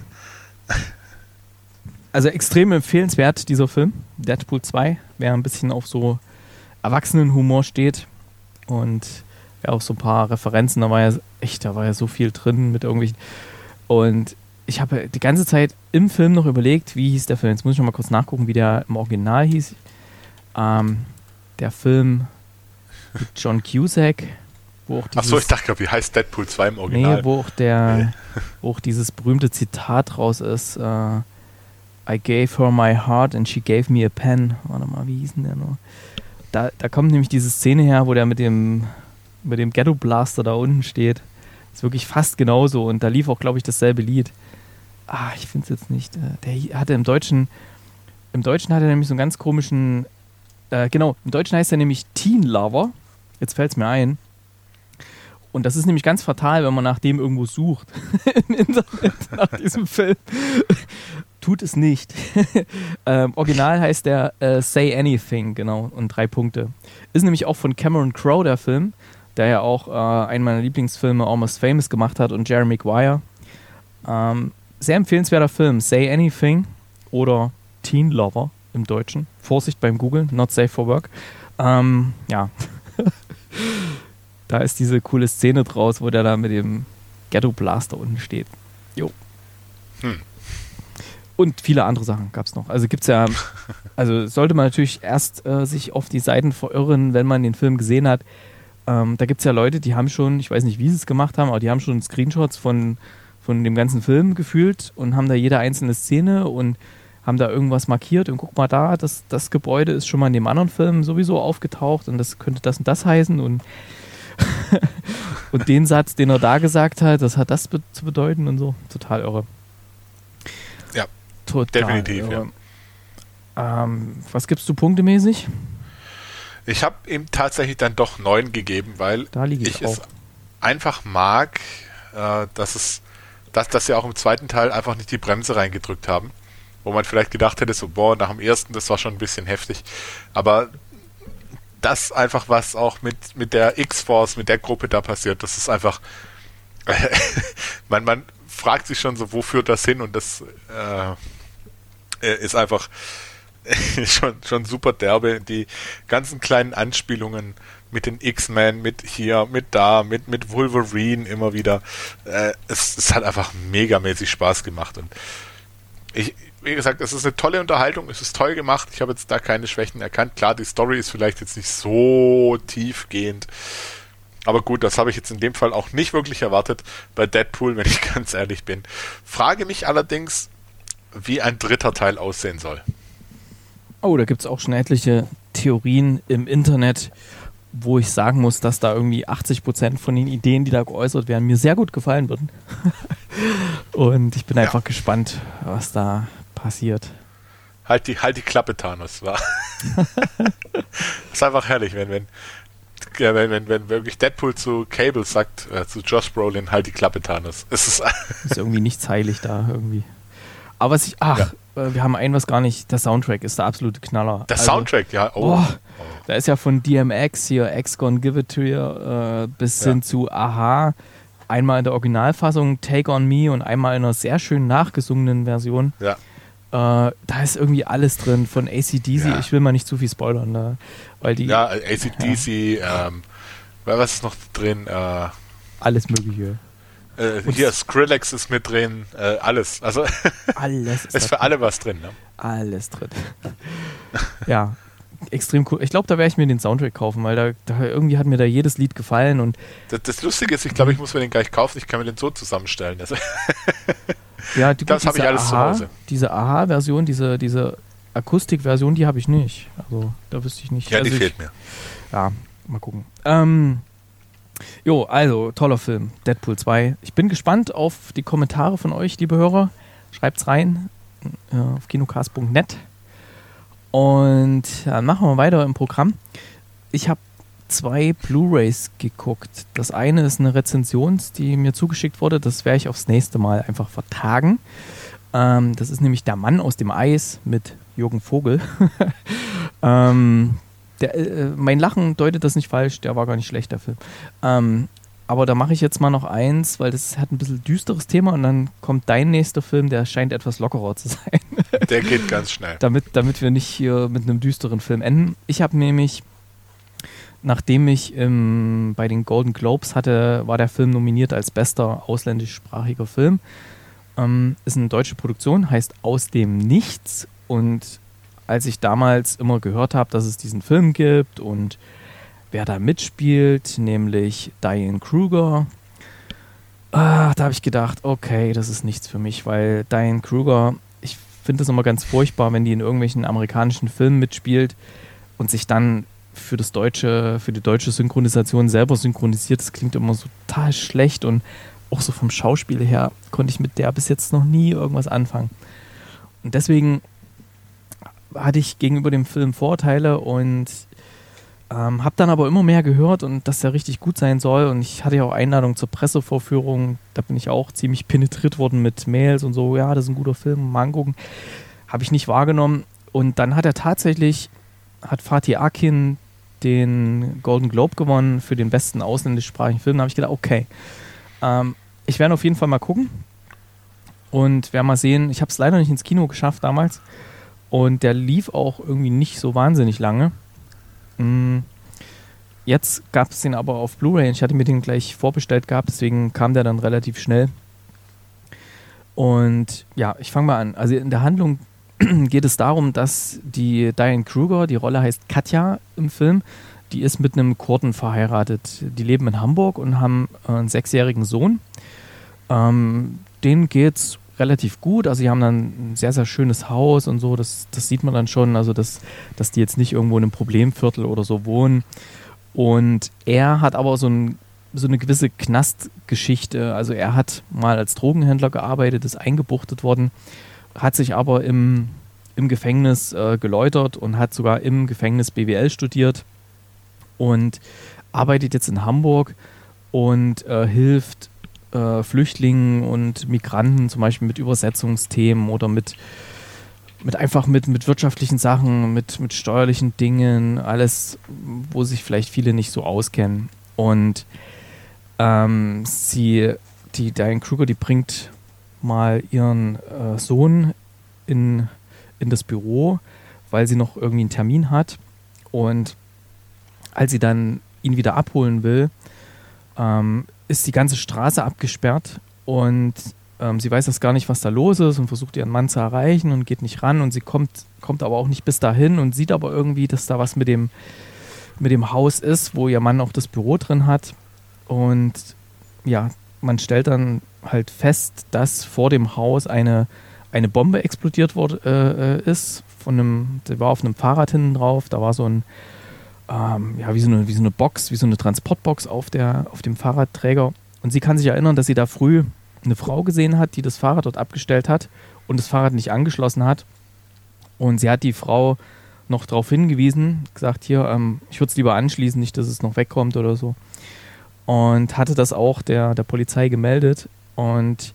Also extrem empfehlenswert, dieser Film. Deadpool 2, wer ein bisschen auf so Erwachsenenhumor steht und wer auch so ein paar Referenzen, da war ja so viel drin mit irgendwelchen. Und ich habe die ganze Zeit im Film noch überlegt, wie hieß der Film. Jetzt muss ich noch mal kurz nachgucken, wie der im Original hieß. Der Film mit John Cusack. Achso, ich dachte, wie heißt Deadpool 2 im Original? Nee, wo auch dieses berühmte Zitat raus ist. I gave her my heart and she gave me a pen. Warte mal, wie hieß denn der noch? Da kommt nämlich diese Szene her, wo der mit dem Ghetto Blaster da unten steht. Ist wirklich fast genauso und da lief auch, glaube ich, dasselbe Lied. Ich finde es jetzt nicht. Der hatte im Deutschen hat er nämlich so einen ganz komischen, im Deutschen heißt er nämlich Teen Lover. Jetzt fällt es mir ein. Und das ist nämlich ganz fatal, wenn man nach dem irgendwo sucht im Internet nach diesem Film. Tut es nicht. Original heißt der Say Anything, genau, und 3 Punkte. Ist nämlich auch von Cameron Crowe, der Film, der ja auch einen meiner Lieblingsfilme Almost Famous gemacht hat und Jeremy Maguire. Sehr empfehlenswerter Film, Say Anything oder Teen Lover im Deutschen. Vorsicht beim Googlen, not safe for work. Ja. Da ist diese coole Szene draus, wo der da mit dem Ghetto Blaster unten steht. Jo. Und viele andere Sachen gab es noch. Also gibt's ja, also sollte man natürlich erst sich auf die Seiten verirren, wenn man den Film gesehen hat. Da gibt es ja Leute, die haben schon, ich weiß nicht, wie sie es gemacht haben, aber die haben schon Screenshots von dem ganzen Film gefühlt und haben da jede einzelne Szene und haben da irgendwas markiert und guck mal da, das Gebäude ist schon mal in dem anderen Film sowieso aufgetaucht und das könnte das und das heißen und und den Satz, den er da gesagt hat, das hat das zu bedeuten und so. Total irre. Ja, total definitiv, irre. Ja. Was gibst du punktemäßig? Ich habe ihm tatsächlich dann doch 9 gegeben, weil Da liege ich es auch. einfach mag, dass sie auch im zweiten Teil einfach nicht die Bremse reingedrückt haben. Wo man vielleicht gedacht hätte, so, boah, nach dem ersten, das war schon ein bisschen heftig. Aber das einfach, was auch mit der X-Force, mit der Gruppe da passiert, das ist einfach, man fragt sich schon so, wo führt das hin? Und das ist einfach schon super derbe. Die ganzen kleinen Anspielungen mit den X-Men, mit hier, mit da, mit Wolverine immer wieder. Es hat einfach megamäßig Spaß gemacht. Und wie gesagt, es ist eine tolle Unterhaltung, es ist toll gemacht, ich habe jetzt da keine Schwächen erkannt. Klar, die Story ist vielleicht jetzt nicht so tiefgehend, aber gut, das habe ich jetzt in dem Fall auch nicht wirklich erwartet bei Deadpool, wenn ich ganz ehrlich bin. Frage mich allerdings, wie ein 3. Teil aussehen soll. Oh, da gibt es auch schon etliche Theorien im Internet, wo ich sagen muss, dass da irgendwie 80% von den Ideen, die da geäußert werden, mir sehr gut gefallen würden. Und ich bin einfach gespannt, was da passiert. Halt die Klappe, Thanos, war. Ist einfach herrlich, wenn wirklich Deadpool zu Cable sagt, zu Josh Brolin, halt die Klappe, Thanos. Ist irgendwie nichts heilig da irgendwie. Aber wir haben was gar nicht, der Soundtrack ist der absolute Knaller. Der Soundtrack, ja. Oh. Da ist ja von DMX hier, X Gonna Give It To You, bis hin zu Aha. Einmal in der Originalfassung Take On Me und einmal in einer sehr schön nachgesungenen Version. Ja. Da ist irgendwie alles drin von AC/DC. Ja. Ich will mal nicht zu viel spoilern, weil die. Ja, AC/DC, was ist noch drin? Alles Mögliche. Hier, Skrillex ist mit drin, alles. Also, alles ist für alle was drin, ne? Alles drin. Ja, extrem cool. Ich glaube, da werde ich mir den Soundtrack kaufen, weil da irgendwie hat mir da jedes Lied gefallen. Und das Lustige ist, ich glaube, ich muss mir den gleich kaufen, ich kann mir den so zusammenstellen. Also ja, das habe ich alles zu Hause. Diese Aha-Version, diese Akustik-Version, die habe ich nicht. Also, da wüsste ich nicht. Ja, also die fehlt mir. Ja, mal gucken. Also, toller Film, Deadpool 2. Ich bin gespannt auf die Kommentare von euch, liebe Hörer. Schreibt's rein auf kinocast.net. Und dann machen wir weiter im Programm. Ich habe 2 Blu-Rays geguckt. Das eine ist eine Rezension, die mir zugeschickt wurde. Das werde ich aufs nächste Mal einfach vertagen. Das ist nämlich Der Mann aus dem Eis mit Jürgen Vogel. Mein Lachen deutet das nicht falsch. Der war gar nicht schlecht, der Film. Aber da mache ich jetzt mal noch eins, weil das hat ein bisschen düsteres Thema und dann kommt dein nächster Film, der scheint etwas lockerer zu sein. Der geht ganz schnell. Damit wir nicht hier mit einem düsteren Film enden. Ich habe nämlich, nachdem ich bei den Golden Globes hatte, war der Film nominiert als bester ausländischsprachiger Film. Ist eine deutsche Produktion, heißt Aus dem Nichts. Und als ich damals immer gehört habe, dass es diesen Film gibt und wer da mitspielt, nämlich Diane Kruger, da habe ich gedacht, okay, das ist nichts für mich, weil Diane Kruger, ich finde das immer ganz furchtbar, wenn die in irgendwelchen amerikanischen Filmen mitspielt und sich dann für die deutsche Synchronisation selber synchronisiert. Das klingt immer so total schlecht und auch so vom Schauspiel her konnte ich mit der bis jetzt noch nie irgendwas anfangen. Und deswegen hatte ich gegenüber dem Film Vorurteile und habe dann aber immer mehr gehört und dass der richtig gut sein soll. Und ich hatte ja auch Einladung zur Pressevorführung. Da bin ich auch ziemlich penetriert worden mit Mails und so. Ja, das ist ein guter Film, mal angucken. Habe ich nicht wahrgenommen. Und dann hat Fatih Akin den Golden Globe gewonnen für den besten ausländischsprachigen Film. Da habe ich gedacht, okay, ich werde auf jeden Fall mal gucken und werde mal sehen. Ich habe es leider nicht ins Kino geschafft damals und der lief auch irgendwie nicht so wahnsinnig lange. Jetzt gab es den aber auf Blu-ray. Ich hatte mir den gleich vorbestellt gehabt, deswegen kam der dann relativ schnell. Und ja, ich fange mal an. Also in der Handlung geht es darum, dass die Diane Kruger, die Rolle heißt Katja im Film, die ist mit einem Kurden verheiratet. Die leben in Hamburg und haben einen 6-jährigen Sohn. Denen geht's relativ gut. Also die haben dann ein sehr, sehr schönes Haus und so. Das sieht man dann schon. Also dass die jetzt nicht irgendwo in einem Problemviertel oder so wohnen. Und er hat aber so eine gewisse Knastgeschichte. Also er hat mal als Drogenhändler gearbeitet, ist eingebuchtet worden, hat sich aber im Gefängnis geläutert und hat sogar im Gefängnis BWL studiert und arbeitet jetzt in Hamburg und hilft Flüchtlingen und Migranten zum Beispiel mit Übersetzungsthemen oder mit wirtschaftlichen Sachen, mit steuerlichen Dingen, alles, wo sich vielleicht viele nicht so auskennen. Und die Diane Kruger, die bringt mal ihren Sohn in das Büro, weil sie noch irgendwie einen Termin hat. Und als sie dann ihn wieder abholen will, ist die ganze Straße abgesperrt und sie weiß das gar nicht, was da los ist und versucht ihren Mann zu erreichen und geht nicht ran und sie kommt aber auch nicht bis dahin und sieht aber irgendwie, dass da was mit dem Haus ist, wo ihr Mann auch das Büro drin hat. Und ja, man stellt dann halt fest, dass vor dem Haus eine Bombe explodiert ist. Der war auf einem Fahrrad hinten drauf, da war so ein wie so eine Box, wie so eine Transportbox auf dem Fahrradträger. Und sie kann sich erinnern, dass sie da früh eine Frau gesehen hat, die das Fahrrad dort abgestellt hat und das Fahrrad nicht angeschlossen hat. Und sie hat die Frau noch darauf hingewiesen, gesagt, hier, ich würde es lieber anschließen, nicht, dass es noch wegkommt oder so. Und hatte das auch der Polizei gemeldet. Und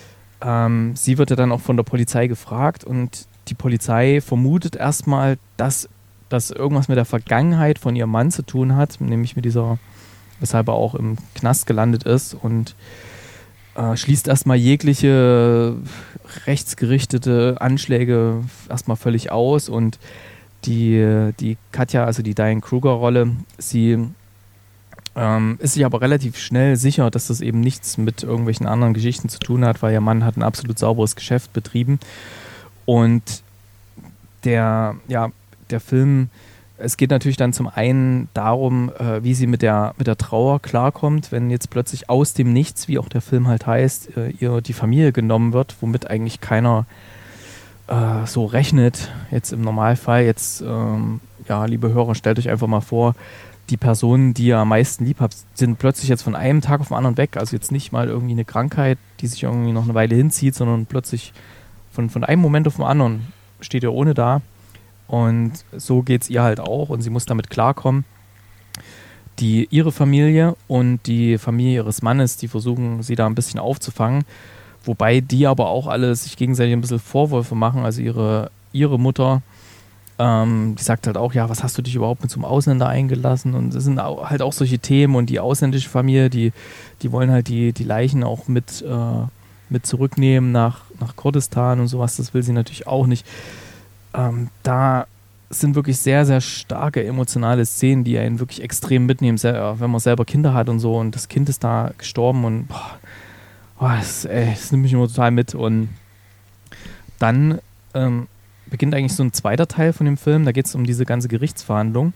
sie wird ja dann auch von der Polizei gefragt. Und die Polizei vermutet erstmal, dass das irgendwas mit der Vergangenheit von ihrem Mann zu tun hat, nämlich mit weshalb er auch im Knast gelandet ist und schließt erstmal jegliche rechtsgerichtete Anschläge erstmal völlig aus und die Katja, also die Diane Kruger-Rolle, sie ist sich aber relativ schnell sicher, dass das eben nichts mit irgendwelchen anderen Geschichten zu tun hat, weil ihr Mann hat ein absolut sauberes Geschäft betrieben und der Film, es geht natürlich dann zum einen darum, wie sie mit der Trauer klarkommt, wenn jetzt plötzlich aus dem Nichts, wie auch der Film halt heißt, ihr die Familie genommen wird, womit eigentlich keiner so rechnet. Jetzt im Normalfall, liebe Hörer, stellt euch einfach mal vor, die Personen, die ihr am meisten lieb habt, sind plötzlich jetzt von einem Tag auf den anderen weg. Also jetzt nicht mal irgendwie eine Krankheit, die sich irgendwie noch eine Weile hinzieht, sondern plötzlich von einem Moment auf den anderen steht ihr ohne da. Und so geht es ihr halt auch und sie muss damit klarkommen. Ihre Familie und die Familie ihres Mannes, die versuchen, sie da ein bisschen aufzufangen, wobei die aber auch alle sich gegenseitig ein bisschen Vorwürfe machen. Also ihre Mutter, die sagt halt auch, ja, was hast du dich überhaupt mit so einem Ausländer eingelassen? Und es sind halt auch solche Themen und die ausländische Familie, die wollen halt die Leichen auch mit zurücknehmen nach Kurdistan und sowas, das will sie natürlich auch nicht. Da sind wirklich sehr, sehr starke emotionale Szenen, die einen wirklich extrem mitnehmen, wenn man selber Kinder hat und so und das Kind ist da gestorben und das nimmt mich immer total mit. Und dann beginnt eigentlich so ein zweiter Teil von dem Film, da geht es um diese ganze Gerichtsverhandlung,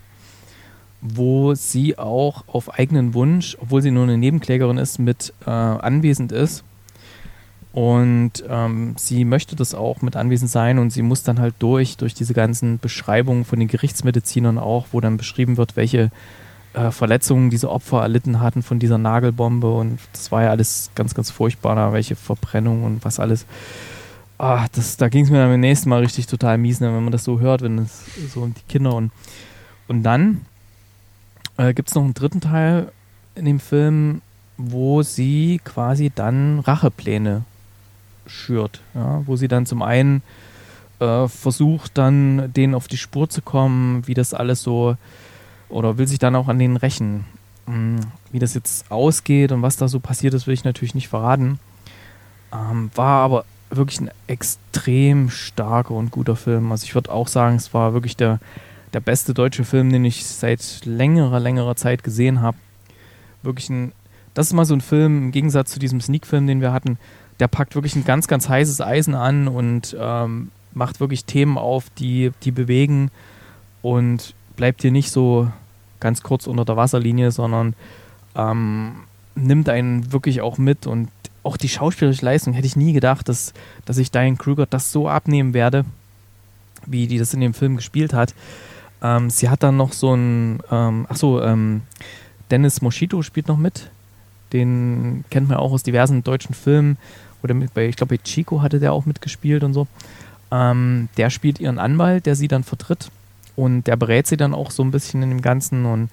wo sie auch auf eigenen Wunsch, obwohl sie nur eine Nebenklägerin ist, mit anwesend ist. Und sie möchte das auch mit anwesend sein und sie muss dann halt durch diese ganzen Beschreibungen von den Gerichtsmedizinern auch, wo dann beschrieben wird, welche Verletzungen diese Opfer erlitten hatten von dieser Nagelbombe und das war ja alles ganz, ganz furchtbar, da welche Verbrennung und was alles. Da ging es mir dann beim nächsten Mal richtig total mies, ne, wenn man das so hört, wenn es so um die Kinder und dann gibt es noch einen dritten Teil in dem Film, wo sie quasi dann Rachepläne schürt, ja, wo sie dann zum einen versucht, dann denen auf die Spur zu kommen, wie das alles so, oder will sich dann auch an denen rächen. Wie das jetzt ausgeht und was da so passiert ist, will ich natürlich nicht verraten. War aber wirklich ein extrem starker und guter Film. Also ich würde auch sagen, es war wirklich der beste deutsche Film, den ich seit längerer Zeit gesehen habe. Wirklich das ist mal so ein Film, im Gegensatz zu diesem Sneak-Film, den wir hatten, der packt wirklich ein ganz, ganz heißes Eisen an und macht wirklich Themen auf, die bewegen und bleibt hier nicht so ganz kurz unter der Wasserlinie, sondern nimmt einen wirklich auch mit und auch die schauspielerische Leistung hätte ich nie gedacht, dass ich Diane Kruger das so abnehmen werde, wie die das in dem Film gespielt hat. Sie hat dann noch so ein Dennis Moschito spielt noch mit. Den kennt man auch aus diversen deutschen Filmen. Oder ich glaube, bei Chico hatte der auch mitgespielt und so. Der spielt ihren Anwalt, der sie dann vertritt. Und der berät sie dann auch so ein bisschen in dem Ganzen. Und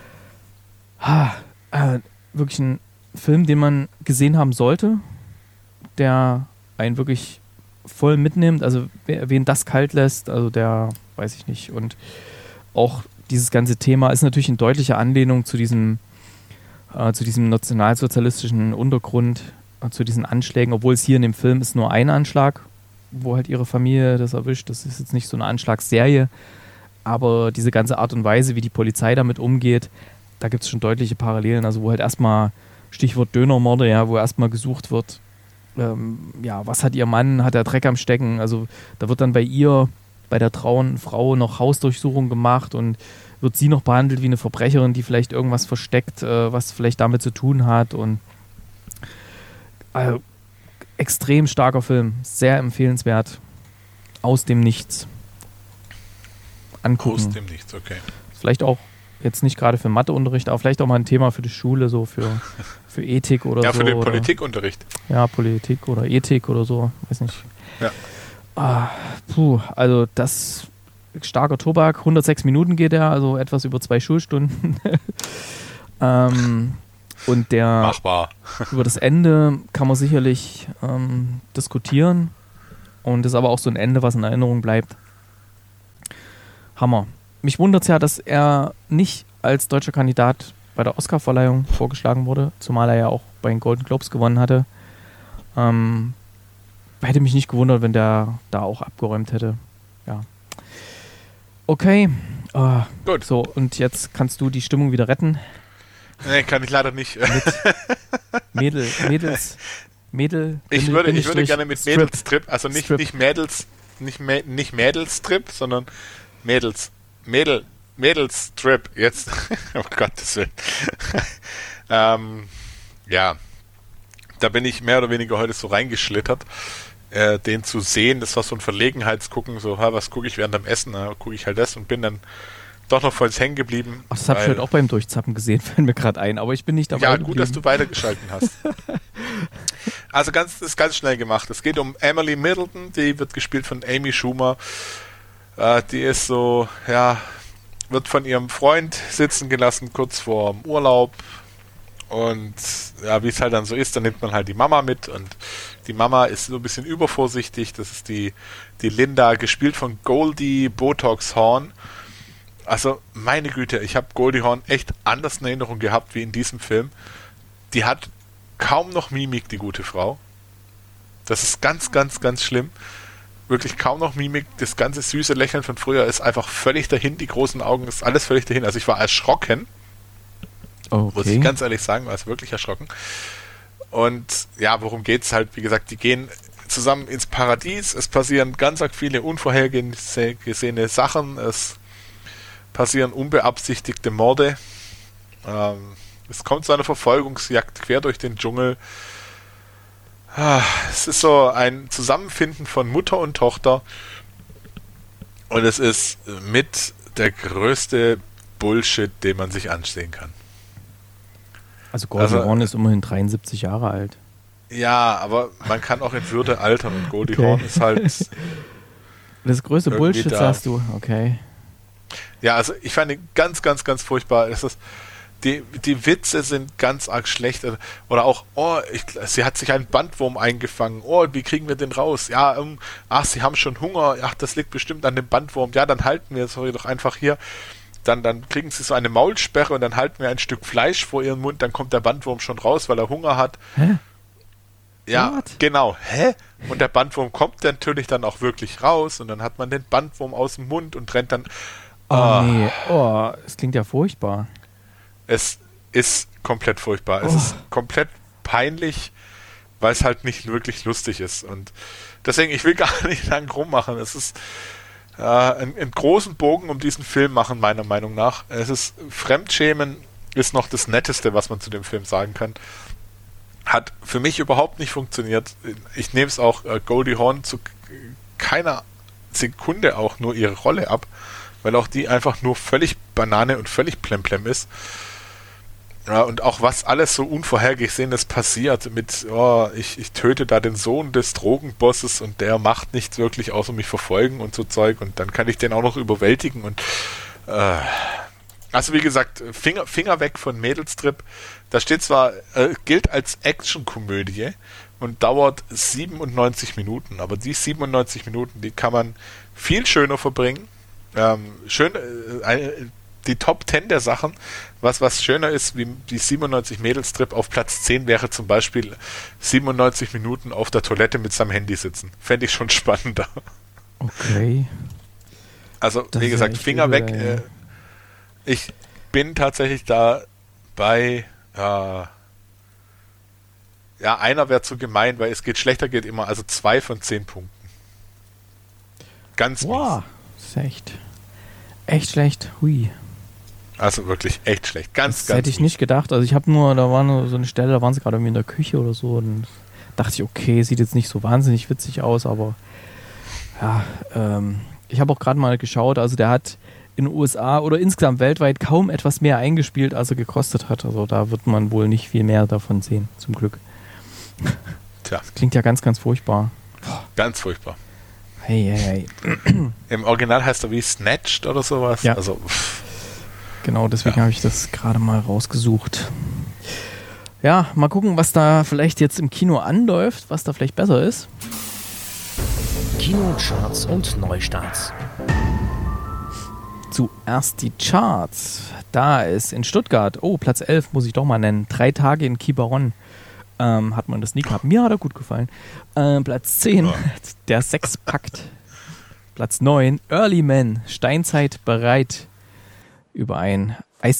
wirklich ein Film, den man gesehen haben sollte, der einen wirklich voll mitnimmt. Also wen das kalt lässt, also der weiß ich nicht. Und auch dieses ganze Thema ist natürlich in deutlicher Anlehnung zu diesem nationalsozialistischen Untergrund, zu diesen Anschlägen, obwohl es hier in dem Film ist nur ein Anschlag, wo halt ihre Familie das erwischt. Das ist jetzt nicht so eine Anschlagsserie, aber diese ganze Art und Weise, wie die Polizei damit umgeht, da gibt es schon deutliche Parallelen. Also wo halt erstmal, Stichwort Dönermorde, ja, wo erstmal gesucht wird, was hat ihr Mann, hat er Dreck am Stecken? Also da wird dann bei der trauernden Frau noch Hausdurchsuchung gemacht und wird sie noch behandelt wie eine Verbrecherin, die vielleicht irgendwas versteckt, was vielleicht damit zu tun hat. Und extrem starker Film, sehr empfehlenswert. Aus dem Nichts. Angucken. Aus dem Nichts, okay. Vielleicht auch jetzt nicht gerade für Matheunterricht, aber vielleicht auch mal ein Thema für die Schule, so für Ethik oder so. Ja, für den oder, Politikunterricht. Ja, Politik oder Ethik oder so, weiß nicht. Ja. Also das starker Tobak, 106 Minuten geht er, also etwas über 2 Schulstunden. Und Machbar. Über das Ende kann man sicherlich diskutieren und das ist aber auch so ein Ende, was in Erinnerung bleibt. Hammer. Mich wundert es ja, dass er nicht als deutscher Kandidat bei der Oscarverleihung vorgeschlagen wurde, zumal er ja auch bei den Golden Globes gewonnen hatte. Hätte mich nicht gewundert, wenn der da auch abgeräumt hätte. Ja. Okay. Gut. So, und jetzt kannst du die Stimmung wieder retten. Nee, kann ich leider nicht. Mädels. Ich würde gerne mit Mädels-Trip, also nicht Mädels, nicht Mädels-Trip, sondern Mädels-Trip. Jetzt, oh Gottes Willen. Ja, da bin ich mehr oder weniger heute so reingeschlittert. Den zu sehen, das war so ein Verlegenheitsgucken, so, was gucke ich während dem Essen, gucke ich halt das und bin dann doch noch voll hängen geblieben. Ach, das habe ich heute auch beim Durchzappen gesehen, fällt mir gerade ein, aber ich bin nicht dabei. Ja, gut, dass du weitergeschalten hast. Also das ist ganz schnell gemacht. Es geht um Emily Middleton, die wird gespielt von Amy Schumer. Die ist so, ja, wird von ihrem Freund sitzen gelassen, kurz vor dem Urlaub. Und ja, wie es halt dann so ist, dann nimmt man halt die Mama mit und die Mama ist so ein bisschen übervorsichtig. Das ist die Linda, gespielt von Goldie Botox Hawn. Also, meine Güte, ich habe Goldie Hawn echt anders in Erinnerung gehabt wie in diesem Film. Die hat kaum noch Mimik, die gute Frau. Das ist ganz, ganz, ganz schlimm. Wirklich kaum noch Mimik. Das ganze süße Lächeln von früher ist einfach völlig dahin. Die großen Augen ist alles völlig dahin. Also ich war erschrocken. Okay. Muss ich ganz ehrlich sagen, war es wirklich erschrocken. Und ja, worum geht's halt? Wie gesagt, die gehen zusammen ins Paradies. Es passieren ganz viele unvorhergesehene Sachen. Es passieren unbeabsichtigte Morde. Es kommt zu einer Verfolgungsjagd quer durch den Dschungel. Es ist so ein Zusammenfinden von Mutter und Tochter und es ist mit der größte Bullshit, den man sich ansehen kann. Also Goldie Hawn ist immerhin 73 Jahre alt. Ja, aber man kann auch in Würde altern und Goldie Hawn ist halt... Das größte Bullshit, sagst du, okay. Ja, also ich fand ihn ganz, ganz, ganz furchtbar. Die Witze sind ganz arg schlecht. Oder auch, sie hat sich einen Bandwurm eingefangen. Wie kriegen wir den raus? Ja, sie haben schon Hunger. Ach, das liegt bestimmt an dem Bandwurm. Ja, dann halten wir es doch einfach hier. Dann kriegen sie so eine Maulsperre und dann halten wir ein Stück Fleisch vor ihren Mund. Dann kommt der Bandwurm schon raus, weil er Hunger hat. Hä? Ja, What? genau. Hä? Und der Bandwurm kommt natürlich dann auch wirklich raus und dann hat man den Bandwurm aus dem Mund und rennt dann... Nee. Es klingt ja furchtbar. Es ist komplett furchtbar. Es ist komplett peinlich, weil es halt nicht wirklich lustig ist. Und deswegen, ich will gar nicht lang rummachen. Es ist einen großen Bogen um diesen Film machen, meiner Meinung nach. Es ist Fremdschämen ist noch das Netteste, was man zu dem Film sagen kann. Hat für mich überhaupt nicht funktioniert. Ich nehme es auch Goldie Hawn zu keiner Sekunde auch nur ihre Rolle ab, weil auch die einfach nur völlig Banane und völlig plemplem ist. Ja, und auch was alles so Unvorhergesehenes passiert mit, ich töte da den Sohn des Drogenbosses und der macht nichts wirklich außer mich verfolgen und so Zeug und dann kann ich den auch noch überwältigen und also wie gesagt, Finger weg von Mädelstrip. Da steht zwar, gilt als Actionkomödie und dauert 97 Minuten, aber die 97 Minuten, die kann man viel schöner verbringen. Die Top 10 der Sachen, was schöner ist, wie die 97 Mädelstrip auf Platz 10 wäre zum Beispiel 97 Minuten auf der Toilette mit seinem Handy sitzen. Fände ich schon spannender. Okay. Also, Das wie ist gesagt, ja echt Finger übel, weg. ey. Ich bin tatsächlich da bei einer wäre zu gemein, weil es geht schlechter, geht immer, also 2 von 10 Punkten. Ganz mies. Wow, das ist echt schlecht. Hui. Also wirklich echt schlecht. Ganz Das hätte ich mies. nicht gedacht. Also da war nur so eine Stelle, da waren sie gerade irgendwie in der Küche oder so und dachte ich, okay, sieht jetzt nicht so wahnsinnig witzig aus, aber ja, ich habe auch gerade mal geschaut, also der hat in den USA oder insgesamt weltweit kaum etwas mehr eingespielt, als er gekostet hat. Also da wird man wohl nicht viel mehr davon sehen, zum Glück. Tja, Das klingt ja ganz, ganz furchtbar. ganz furchtbar. Hey. Im Original heißt er wie Snatched oder sowas. Ja. Also, Genau, deswegen habe ich das gerade mal rausgesucht. Ja, mal gucken, was da vielleicht jetzt im Kino anläuft, was da vielleicht besser ist. Kinocharts und Neustarts. Zuerst die Charts. Da ist in Stuttgart, Platz 11 muss ich doch mal nennen, 3 Tage in Quiberon. Hat man das nie gehabt. Mir hat er gut gefallen. Platz 10, der Sexpakt. Platz 9, Early Man, Steinzeit bereit. Über ein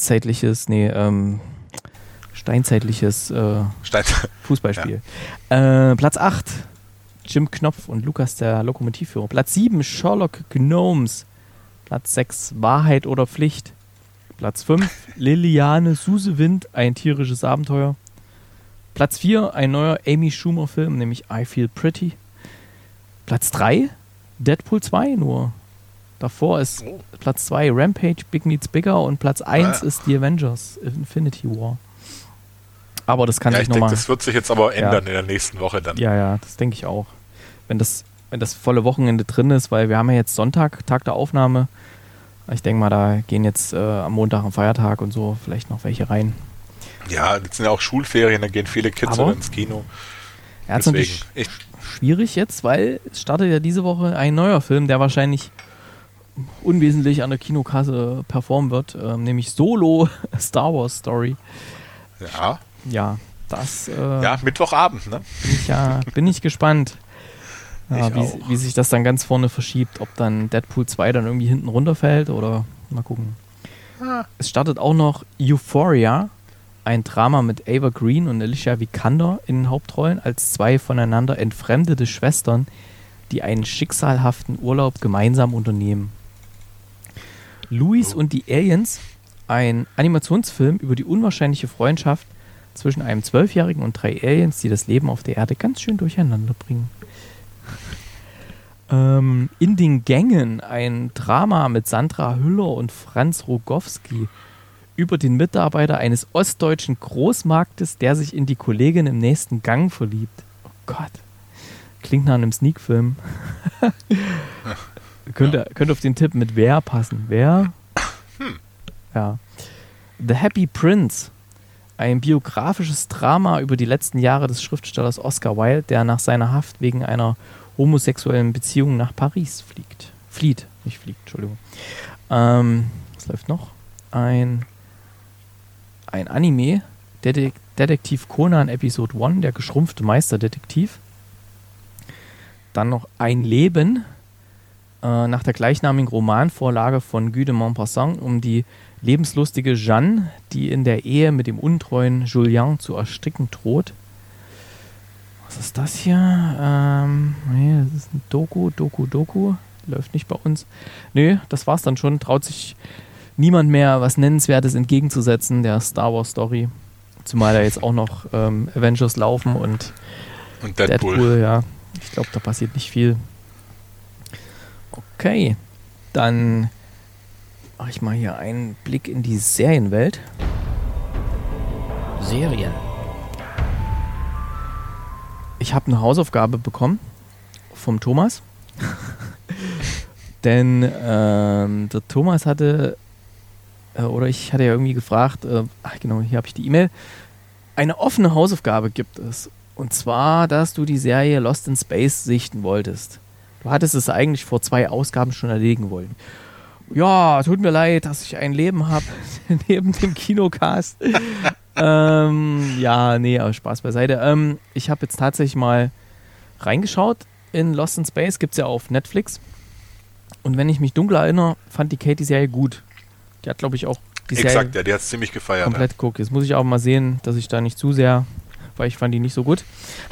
steinzeitliches Fußballspiel. Ja. Platz 8, Jim Knopf und Lukas der Lokomotivführer. Platz 7, Sherlock Gnomes. Platz 6, Wahrheit oder Pflicht. Platz 5, Liliane Susewind, ein tierisches Abenteuer. Platz 4, ein neuer Amy Schumer-Film, nämlich I Feel Pretty. Platz 3, Deadpool 2 nur. Davor ist Platz 2 Rampage, Big Meets Bigger und Platz 1 ist The Avengers, Infinity War. Aber das kann sich nochmal... Das wird sich jetzt aber ändern in der nächsten Woche dann. Ja, das denke ich auch. Wenn das volle Wochenende drin ist, weil wir haben ja jetzt Sonntag, Tag der Aufnahme. Ich denke mal, da gehen jetzt am Montag am Feiertag und so vielleicht noch welche rein. Ja, jetzt sind ja auch Schulferien, da gehen viele Kids Aber ins Kino. Ja, ist natürlich schwierig jetzt, weil es startet ja diese Woche ein neuer Film, der wahrscheinlich unwesentlich an der Kinokasse performen wird, nämlich Solo Star Wars Story. Ja. Ja, das Mittwochabend, ne? Bin ich gespannt. Ja, Ich wie sich das dann ganz vorne verschiebt, ob dann Deadpool 2 dann irgendwie hinten runterfällt oder mal gucken. Es startet auch noch Euphoria, ein Drama mit Ava Green und Alicia Vikander in den Hauptrollen als 2 voneinander entfremdete Schwestern, die einen schicksalhaften Urlaub gemeinsam unternehmen. Louis und die Aliens, ein Animationsfilm über die unwahrscheinliche Freundschaft zwischen einem 12-Jährigen und 3 Aliens, die das Leben auf der Erde ganz schön durcheinander bringen. In den Gängen ein Drama mit Sandra Hüller und Franz Rogowski über den Mitarbeiter eines ostdeutschen Großmarktes, der sich in die Kollegin im nächsten Gang verliebt. Oh Gott. Klingt nach einem Sneak-Film. Könnte auf den Tipp mit Wer passen. Wer? Ja. The Happy Prince. Ein biografisches Drama über die letzten Jahre des Schriftstellers Oscar Wilde, der nach seiner Haft wegen einer homosexuellen Beziehung nach Paris flieht. Entschuldigung. Was läuft noch? Ein Anime, Detektiv Conan Episode 1, der geschrumpfte Meisterdetektiv. Dann noch Ein Leben, nach der gleichnamigen Romanvorlage von Guy de Maupassant um die lebenslustige Jeanne, die in der Ehe mit dem untreuen Julien zu ersticken droht. Was ist das hier? Nee, das ist ein Doku. Läuft nicht bei uns. Nee, das war's dann schon. Traut sich niemand mehr was Nennenswertes entgegenzusetzen der Star Wars Story. Zumal da jetzt auch noch Avengers laufen und Deadpool. Ja. Ich glaube, da passiert nicht viel. Okay, dann mache ich mal hier einen Blick in die Serienwelt. Serien. Ich habe eine Hausaufgabe bekommen vom Thomas. Denn der Thomas hatte, oder ich hatte ja irgendwie gefragt, genau, hier habe ich die E-Mail. Eine offene Hausaufgabe gibt es. Und zwar, dass du die Serie Lost in Space sichten wolltest. Du hattest es eigentlich vor 2 Ausgaben schon erledigen wollen. Ja, tut mir leid, dass ich ein Leben habe neben dem Kinocast. Ja, nee, aber Spaß beiseite. Ich habe jetzt tatsächlich mal reingeschaut in Lost in Space. Gibt es ja auf Netflix. Und wenn ich mich dunkel erinnere, fand die Kate die Serie gut. Die hat, glaube ich, auch die Serie Exakt, ja, die hat es ziemlich gefeiert. komplett geguckt. Jetzt muss ich auch mal sehen, dass ich da nicht zu sehr, weil ich fand die nicht so gut.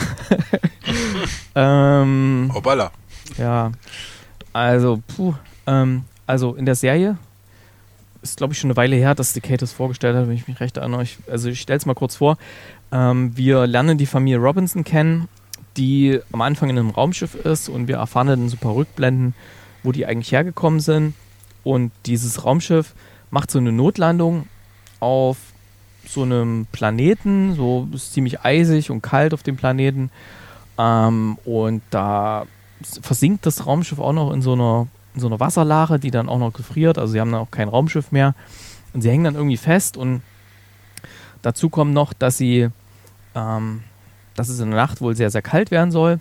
Hoppala. Ja, also, also in der Serie ist, glaube ich, schon eine Weile her, dass die Kate das vorgestellt hat, wenn ich mich recht erinnere. Ich stelle es mal kurz vor. Wir lernen die Familie Robinson kennen, die am Anfang in einem Raumschiff ist, und wir erfahren dann so ein paar Rückblenden, wo die eigentlich hergekommen sind. Und dieses Raumschiff macht so eine Notlandung auf so einem Planeten, so ist ziemlich eisig und kalt auf dem Planeten. Und da versinkt das Raumschiff auch noch in so einer Wasserlache, die dann auch noch gefriert. Also sie haben dann auch kein Raumschiff mehr. Und sie hängen dann irgendwie fest. Und dazu kommt noch, dass es in der Nacht wohl sehr, sehr kalt werden soll.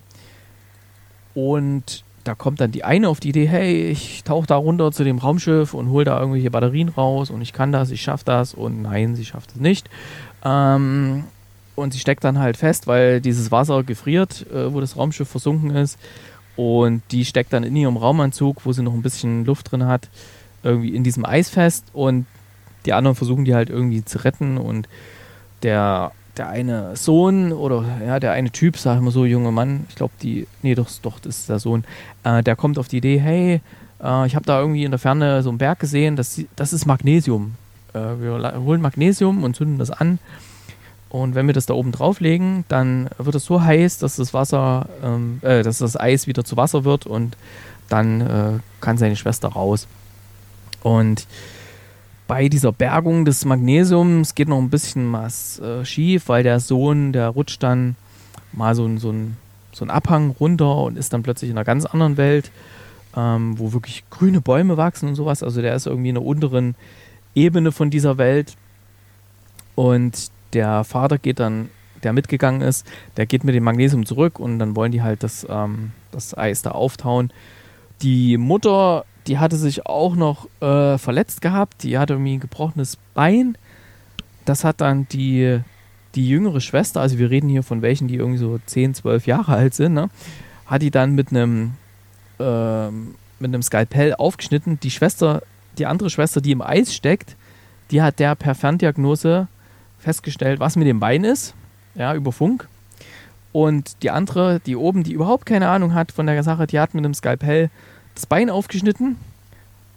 Und da kommt dann die eine auf die Idee, hey, ich tauche da runter zu dem Raumschiff und hole da irgendwelche Batterien raus und ich kann das, ich schaffe das. Und nein, sie schafft es nicht. Und sie steckt dann halt fest, weil dieses Wasser gefriert, wo das Raumschiff versunken ist. Und die steckt dann in ihrem Raumanzug, wo sie noch ein bisschen Luft drin hat, irgendwie in diesem Eis fest. Und die anderen versuchen die halt irgendwie zu retten. Und der eine Sohn oder ja, der eine Typ, sag ich mal so, junger Mann, ich glaube doch, das ist der Sohn, der kommt auf die Idee, hey, ich habe da irgendwie in der Ferne so einen Berg gesehen, das ist Magnesium. Wir holen Magnesium und zünden das an. Und wenn wir das da oben drauflegen, dann wird es so heiß, dass das Eis wieder zu Wasser wird und dann kann seine Schwester raus. Und bei dieser Bergung des Magnesiums geht noch ein bisschen was schief, weil der Sohn, der rutscht dann mal so einen Abhang runter und ist dann plötzlich in einer ganz anderen Welt, wo wirklich grüne Bäume wachsen und sowas. Also der ist irgendwie in der unteren Ebene von dieser Welt. Und der Vater der mitgegangen ist, der geht mit dem Magnesium zurück und dann wollen die halt das Eis da auftauen. Die Mutter, die hatte sich auch noch verletzt gehabt, die hatte irgendwie ein gebrochenes Bein. Das hat dann die jüngere Schwester, also wir reden hier von welchen, die irgendwie so 10, 12 Jahre alt sind, ne? Hat die dann mit einem Skalpell aufgeschnitten. Die andere Schwester, die im Eis steckt, die hat der per Ferndiagnose festgestellt, was mit dem Bein ist, ja, über Funk. Und die andere, die oben, die überhaupt keine Ahnung hat von der Sache, die hat mit einem Skalpell das Bein aufgeschnitten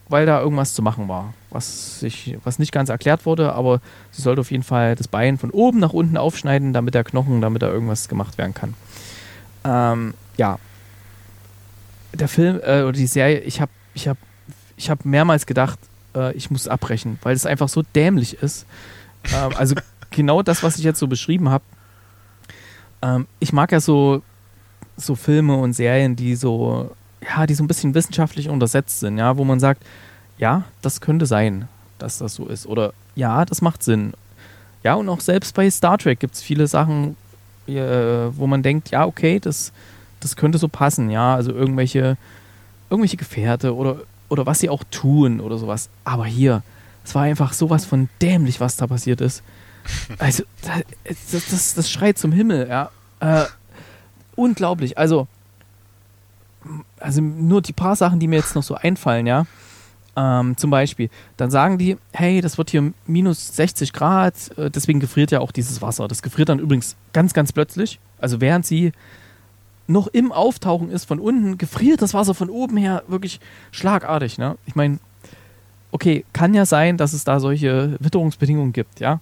weil da irgendwas zu machen war, was nicht ganz erklärt wurde, aber sie sollte auf jeden Fall das Bein von oben nach unten aufschneiden, damit da irgendwas gemacht werden kann. Ja. Der Film oder die Serie, ich hab mehrmals gedacht, ich muss abbrechen, weil es einfach so dämlich ist. Also genau das, was ich jetzt so beschrieben habe. Ich mag ja so Filme und Serien, die so ein bisschen wissenschaftlich untersetzt sind, ja, wo man sagt, ja, das könnte sein, dass das so ist. Oder ja, das macht Sinn. Ja, und auch selbst bei Star Trek gibt es viele Sachen, wo man denkt, ja, okay, das könnte so passen, ja, also irgendwelche Gefährte oder was sie auch tun oder sowas. Aber hier, es war einfach sowas von dämlich, was da passiert ist. Also, das schreit zum Himmel, ja. Unglaublich. Also nur die paar Sachen, die mir jetzt noch so einfallen, ja. Zum Beispiel, dann sagen die, hey, das wird hier minus 60 Grad, deswegen gefriert ja auch dieses Wasser. Das gefriert dann übrigens ganz, ganz plötzlich. Also während sie noch im Auftauchen ist von unten, gefriert das Wasser von oben her wirklich schlagartig, ne? Ich meine, okay, kann ja sein, dass es da solche Witterungsbedingungen gibt, ja.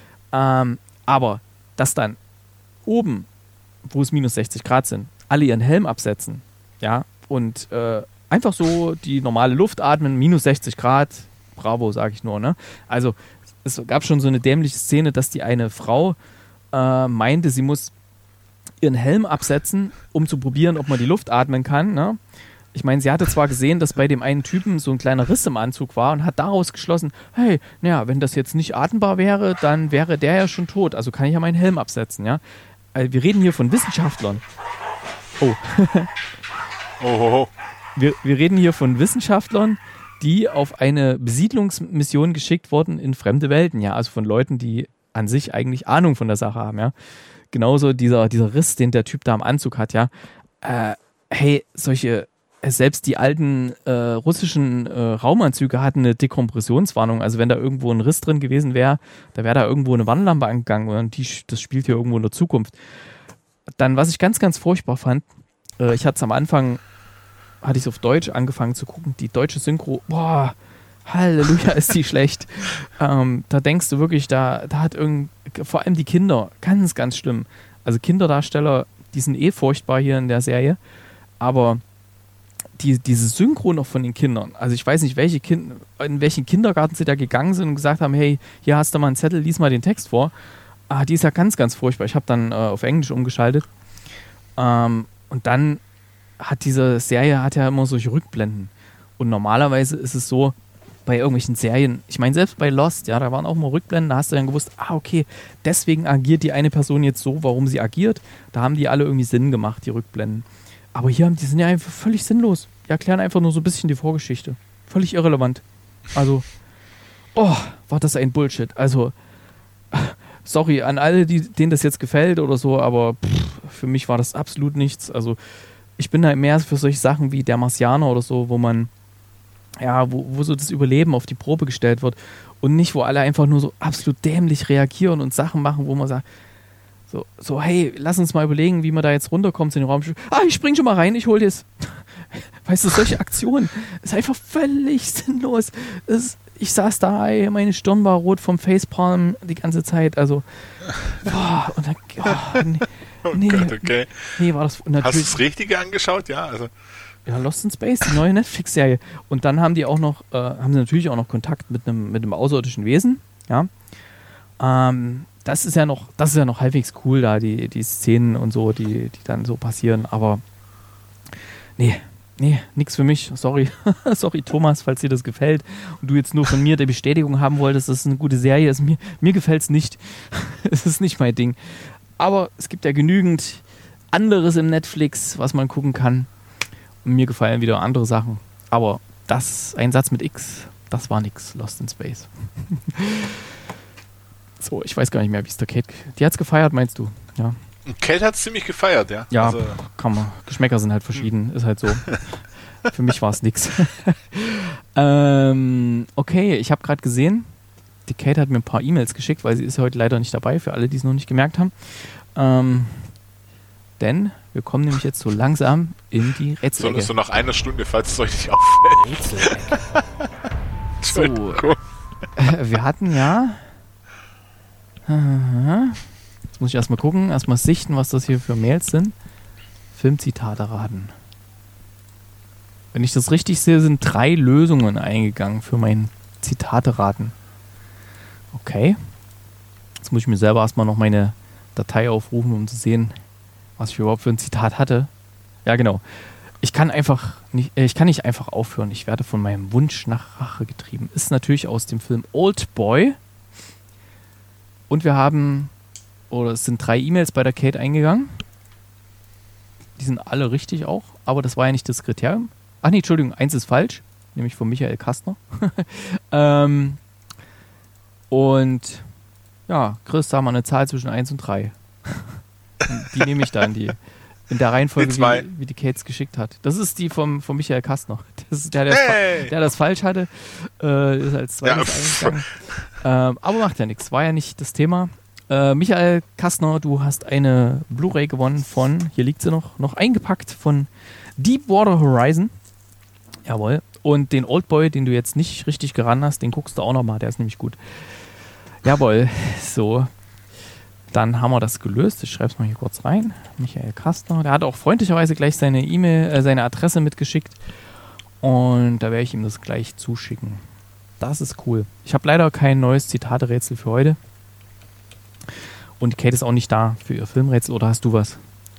Aber dass dann oben, wo es minus 60 Grad sind, alle ihren Helm absetzen, ja, und einfach so die normale Luft atmen, minus 60 Grad, bravo, sage ich nur, ne? Also es gab schon so eine dämliche Szene, dass die eine Frau meinte, sie muss ihren Helm absetzen, um zu probieren, ob man die Luft atmen kann, ne? Ich meine, sie hatte zwar gesehen, dass bei dem einen Typen so ein kleiner Riss im Anzug war und hat daraus geschlossen, hey, naja, wenn das jetzt nicht atmbar wäre, dann wäre der ja schon tot, also kann ich ja meinen Helm absetzen, ja? Also wir reden hier von Wissenschaftlern. Oh. Oh. Wir reden hier von Wissenschaftlern, die auf eine Besiedlungsmission geschickt wurden in fremde Welten, ja, also von Leuten, die an sich eigentlich Ahnung von der Sache haben, ja. Genauso dieser Riss, den der Typ da am Anzug hat, ja. Hey, selbst die alten russischen Raumanzüge hatten eine Dekompressionswarnung, also wenn da irgendwo ein Riss drin gewesen wäre, da wäre da irgendwo eine Warnlampe angegangen und das spielt hier irgendwo in der Zukunft. Dann, was ich ganz, ganz furchtbar fand, ich hatte es am Anfang, hatte ich es auf Deutsch angefangen zu gucken, die deutsche Synchro, boah, Halleluja, ist die schlecht. Da denkst du wirklich, da hat vor allem die Kinder, ganz, ganz schlimm. Also Kinderdarsteller, die sind furchtbar hier in der Serie, aber diese Synchro noch von den Kindern, also ich weiß nicht, in welchen Kindergarten sie da gegangen sind und gesagt haben, hey, hier hast du mal einen Zettel, lies mal den Text vor. Die ist ja ganz, ganz furchtbar. Ich habe dann auf Englisch umgeschaltet. Und dann hat diese Serie ja immer solche Rückblenden. Und normalerweise ist es so, bei irgendwelchen Serien, ich meine, selbst bei Lost, ja, da waren auch mal Rückblenden, da hast du dann gewusst, okay, deswegen agiert die eine Person jetzt so, warum sie agiert. Da haben die alle irgendwie Sinn gemacht, die Rückblenden. Aber hier, die sind ja einfach völlig sinnlos. Die erklären einfach nur so ein bisschen die Vorgeschichte. Völlig irrelevant. Also, war das ein Bullshit. Also, sorry an alle, denen das jetzt gefällt oder so, aber für mich war das absolut nichts. Also, ich bin da mehr für solche Sachen wie Der Marsianer oder so, wo man, ja, wo so das Überleben auf die Probe gestellt wird und nicht, wo alle einfach nur so absolut dämlich reagieren und Sachen machen, wo man sagt, so, hey, lass uns mal überlegen, wie man da jetzt runterkommt in den Raum. Ich spring schon mal rein, ich hol das. Weißt du, solche Aktionen ist einfach völlig sinnlos. Ich saß da, meine Stirn war rot vom Facepalm die ganze Zeit. Also, und dann, nee, Gott, okay. Nee, war das natürlich. Hast du das Richtige angeschaut? Ja, also. Ja, Lost in Space, die neue Netflix-Serie. Und dann haben sie natürlich auch noch Kontakt mit einem außerirdischen Wesen. Ja. Das ist ja noch halbwegs cool da, die Szenen und so, die dann so passieren. Aber nee, nix für mich. Sorry. Sorry, Thomas, falls dir das gefällt und du jetzt nur von mir die Bestätigung haben wolltest, dass es eine gute Serie ist. Mir gefällt es nicht. Es ist nicht mein Ding. Aber es gibt ja genügend anderes im Netflix, was man gucken kann. Und mir gefallen wieder andere Sachen. Aber ein Satz mit X, das war nix. Lost in Space. So, ich weiß gar nicht mehr, wie es der Kate... Die hat's gefeiert, meinst du? Ja. Kate hat's ziemlich gefeiert, ja. Ja, also, kann man. Geschmäcker sind halt verschieden, ist halt so. Für mich war es nix. Okay, ich habe gerade gesehen, die Kate hat mir ein paar E-Mails geschickt, weil sie ist heute leider nicht dabei, für alle, die es noch nicht gemerkt haben. Denn wir kommen nämlich jetzt so langsam in die Rätselecke. So nach einer Stunde, falls es euch nicht auffällt. Rätselecke. So. Wir hatten ja... Jetzt muss ich erstmal gucken, erstmal sichten, was das hier für Mails sind. Filmzitate raten. Wenn ich das richtig sehe, sind 3 Lösungen eingegangen für mein Zitate raten. Okay. Jetzt muss ich mir selber erstmal noch meine Datei aufrufen, um zu sehen, was ich überhaupt für ein Zitat hatte. Ja, genau. Ich kann nicht einfach aufhören. Ich werde von meinem Wunsch nach Rache getrieben. Ist natürlich aus dem Film Old Boy. Und wir haben, es sind 3 E-Mails bei der Kate eingegangen. Die sind alle richtig auch, aber das war ja nicht das Kriterium. Ach nee, Entschuldigung, 1 ist falsch, nämlich von Michael Kastner. Und ja, Chris, sag mal eine Zahl zwischen 1 und 3. Die nehme ich dann, die in der Reihenfolge, wie die Kate es geschickt hat. Das ist die von Michael Kastner. Das ist der das falsch hatte. Ist als zweites eingegangen. Aber macht ja nichts. War ja nicht das Thema. Michael Kastner, du hast eine Blu-ray gewonnen von, hier liegt sie noch eingepackt, von Deepwater Horizon. Jawohl. Und den Oldboy, den du jetzt nicht richtig geraten hast, den guckst du auch nochmal. Der ist nämlich gut. Jawohl. So. Dann haben wir das gelöst. Ich schreibe es mal hier kurz rein. Michael Kastner. Der hat auch freundlicherweise gleich seine E-Mail, seine Adresse mitgeschickt. Und da werde ich ihm das gleich zuschicken. Das ist cool. Ich habe leider kein neues Zitate-Rätsel für heute. Und Kate ist auch nicht da für ihr Filmrätsel. Oder hast du was?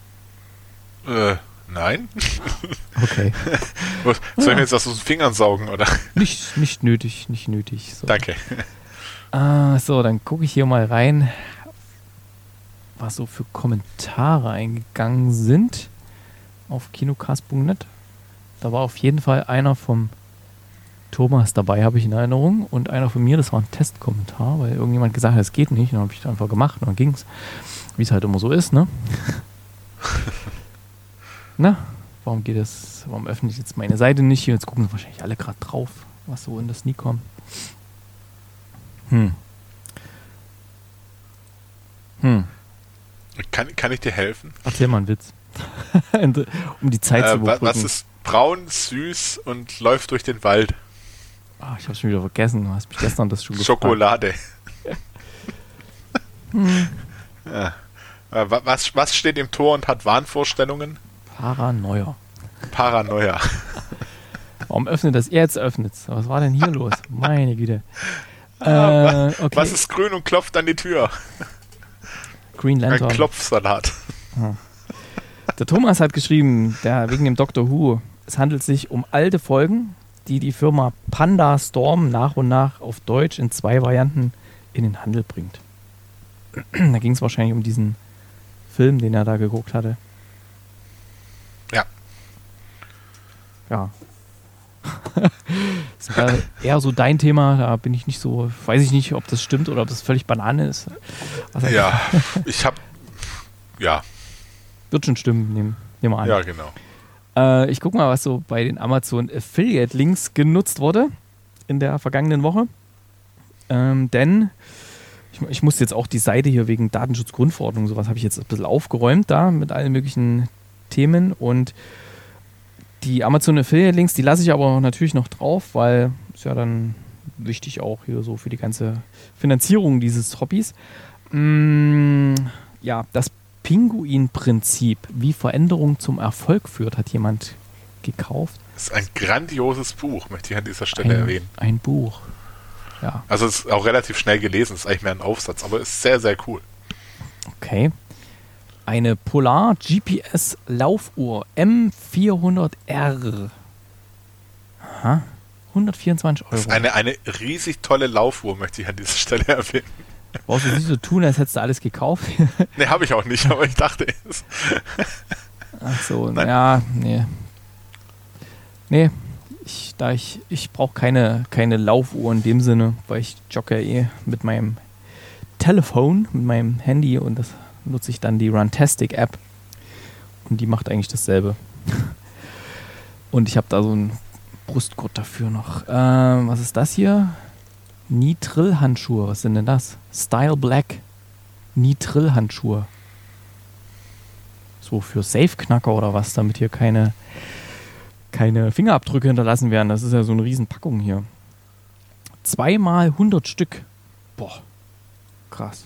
Nein. Okay. Soll ich mir jetzt das aus den Fingern saugen, oder? Nicht nötig. So. Danke. So, dann gucke ich hier mal rein, was so für Kommentare eingegangen sind auf kinocast.net. Da war auf jeden Fall einer vom Thomas dabei, habe ich in Erinnerung, und einer von mir, das war ein Testkommentar, weil irgendjemand gesagt hat, es geht nicht, dann habe ich das einfach gemacht und dann ging es, wie es halt immer so ist, ne? Na, warum geht das, warum öffne ich jetzt meine Seite nicht hier? Jetzt gucken sie wahrscheinlich alle gerade drauf, was so in das Nikon. Kann ich dir helfen? Erzähl mal einen Witz. Um die Zeit zu überbrücken. Was ist braun, süß und läuft durch den Wald? Ich hab's schon wieder vergessen. Du hast mich gestern das schon gefragt. Schokolade. Ja. Was steht im Tor und hat Wahnvorstellungen? Paranoia. Warum öffnet das? Er jetzt öffnet. Was war denn hier los? Meine Güte. Okay. Was ist grün und klopft an die Tür? Green Lantern. Ein Klopfsalat. Der Thomas hat geschrieben, wegen dem Doctor Who, es handelt sich um alte Folgen, die Firma Panda Storm nach und nach auf Deutsch in 2 Varianten in den Handel bringt. Da ging es wahrscheinlich um diesen Film, den er da geguckt hatte. Ja. Ja. Das war eher so dein Thema, da bin ich nicht so, weiß ich nicht, ob das stimmt oder ob das völlig Banane ist. Ja, Wird schon stimmen, nehmen wir an. Ja, genau. Ich gucke mal, was so bei den Amazon Affiliate Links genutzt wurde in der vergangenen Woche. Denn ich muss jetzt auch die Seite hier wegen Datenschutzgrundverordnung, sowas habe ich jetzt ein bisschen aufgeräumt da mit allen möglichen Themen, und die Amazon Affiliate Links, die lasse ich aber natürlich noch drauf, weil ist ja dann wichtig auch hier so für die ganze Finanzierung dieses Hobbys. Ja, das Pinguin-Prinzip, wie Veränderung zum Erfolg führt, hat jemand gekauft. Das ist ein grandioses Buch, möchte ich an dieser Stelle erwähnen. Ein Buch, ja. Also es ist auch relativ schnell gelesen, ist eigentlich mehr ein Aufsatz, aber ist sehr, sehr cool. Okay. Eine Polar GPS Laufuhr M400R. Aha. 124 €. Das ist eine riesig tolle Laufuhr, möchte ich an dieser Stelle erwähnen. Brauchst du nicht so tun, als hättest du alles gekauft? Ne, habe ich auch nicht, aber ich dachte es. Ach so, ja, nee. Nee, ich brauche keine Laufuhr in dem Sinne, weil ich jogge mit meinem Telefon, mit meinem Handy, und das nutze ich dann die Runtastic App. Und die macht eigentlich dasselbe. Und ich habe da so einen Brustgurt dafür noch. Was ist das hier? Nitrill-Handschuhe, was sind denn das? Style Black Nitrill-Handschuhe. So für Safe-Knacker oder was, damit hier keine Fingerabdrücke hinterlassen werden. Das ist ja so eine Riesenpackung hier. 2x 100 Stück. Boah, krass.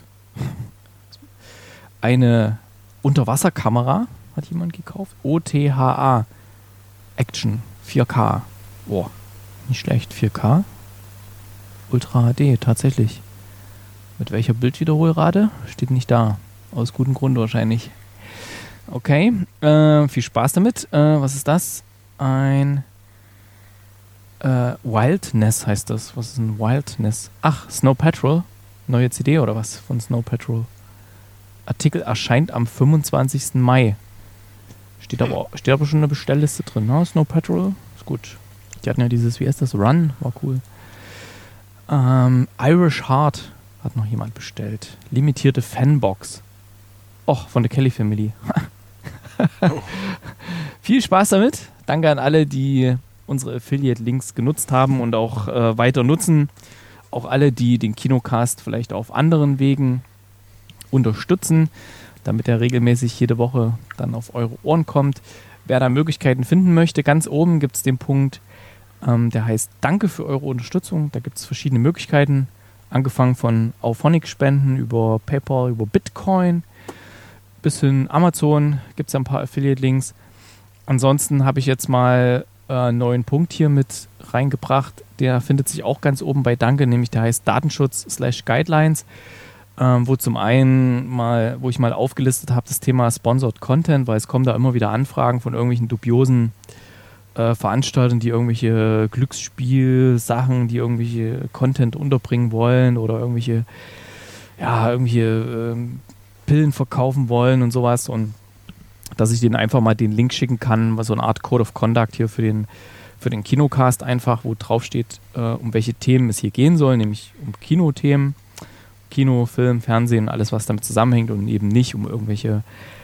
Eine Unterwasserkamera hat jemand gekauft. OTHA Action 4K. Boah, nicht schlecht. 4K. Ultra HD, tatsächlich. Mit welcher Bildwiederholrate? Steht nicht da. Aus gutem Grund wahrscheinlich. Okay, viel Spaß damit. Was ist das? Ein Wildness heißt das. Was ist ein Wildness? Ach, Snow Patrol. Neue CD oder was von Snow Patrol? Artikel erscheint am 25. Mai. Steht aber schon eine Bestellliste drin. Ne? Snow Patrol ist gut. Die hatten ja dieses, wie heißt das? Run, war cool. Irish Heart hat noch jemand bestellt. Limitierte Fanbox. Och, von der Kelly Family. Viel Spaß damit. Danke an alle, die unsere Affiliate-Links genutzt haben und auch weiter nutzen. Auch alle, die den Kinocast vielleicht auf anderen Wegen unterstützen, damit er regelmäßig jede Woche dann auf eure Ohren kommt. Wer da Möglichkeiten finden möchte, ganz oben gibt es den Punkt, der heißt Danke für eure Unterstützung. Da gibt es verschiedene Möglichkeiten, angefangen von Auphonic-Spenden über PayPal, über Bitcoin bis hin Amazon gibt es ein paar Affiliate-Links. Ansonsten habe ich jetzt mal einen neuen Punkt hier mit reingebracht. Der findet sich auch ganz oben bei Danke, nämlich der heißt Datenschutz/Guidelines, wo zum einen wo ich mal aufgelistet habe, das Thema Sponsored Content, weil es kommen da immer wieder Anfragen von irgendwelchen dubiosen Veranstaltern, die irgendwelche Glücksspielsachen, die irgendwelche Content unterbringen wollen oder irgendwelche Pillen verkaufen wollen und sowas, und dass ich denen einfach mal den Link schicken kann, so eine Art Code of Conduct hier für den Kinocast einfach, wo drauf steht, um welche Themen es hier gehen soll, nämlich um Kinothemen, Kino, Film, Fernsehen, alles was damit zusammenhängt und eben nicht um irgendwelche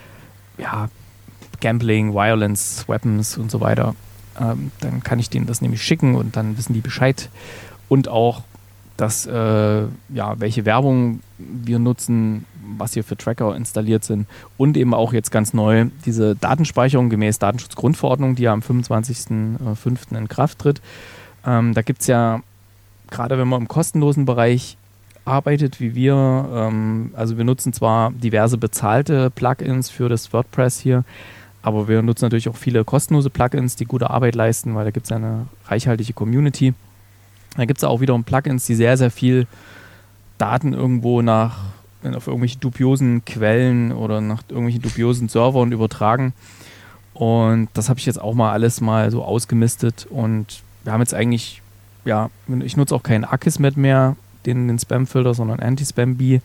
Gambling, Violence, Weapons und so weiter. Dann kann ich denen das nämlich schicken und dann wissen die Bescheid, und auch, dass welche Werbung wir nutzen, was hier für Tracker installiert sind, und eben auch jetzt ganz neu diese Datenspeicherung gemäß Datenschutzgrundverordnung, die ja am 25.05. in Kraft tritt. Da gibt es ja, gerade wenn man im kostenlosen Bereich arbeitet wie wir, also wir nutzen zwar diverse bezahlte Plugins für das WordPress hier, aber wir nutzen natürlich auch viele kostenlose Plugins, die gute Arbeit leisten, weil da gibt es ja eine reichhaltige Community. Da gibt es auch wiederum Plugins, die sehr, sehr viel Daten irgendwo auf irgendwelche dubiosen Quellen oder nach irgendwelchen dubiosen Servern übertragen. Und das habe ich jetzt auch mal alles mal so ausgemistet. Und wir haben jetzt eigentlich, ich nutze auch keinen Akismet mehr, den Spamfilter, sondern Anti-Spam-Bee.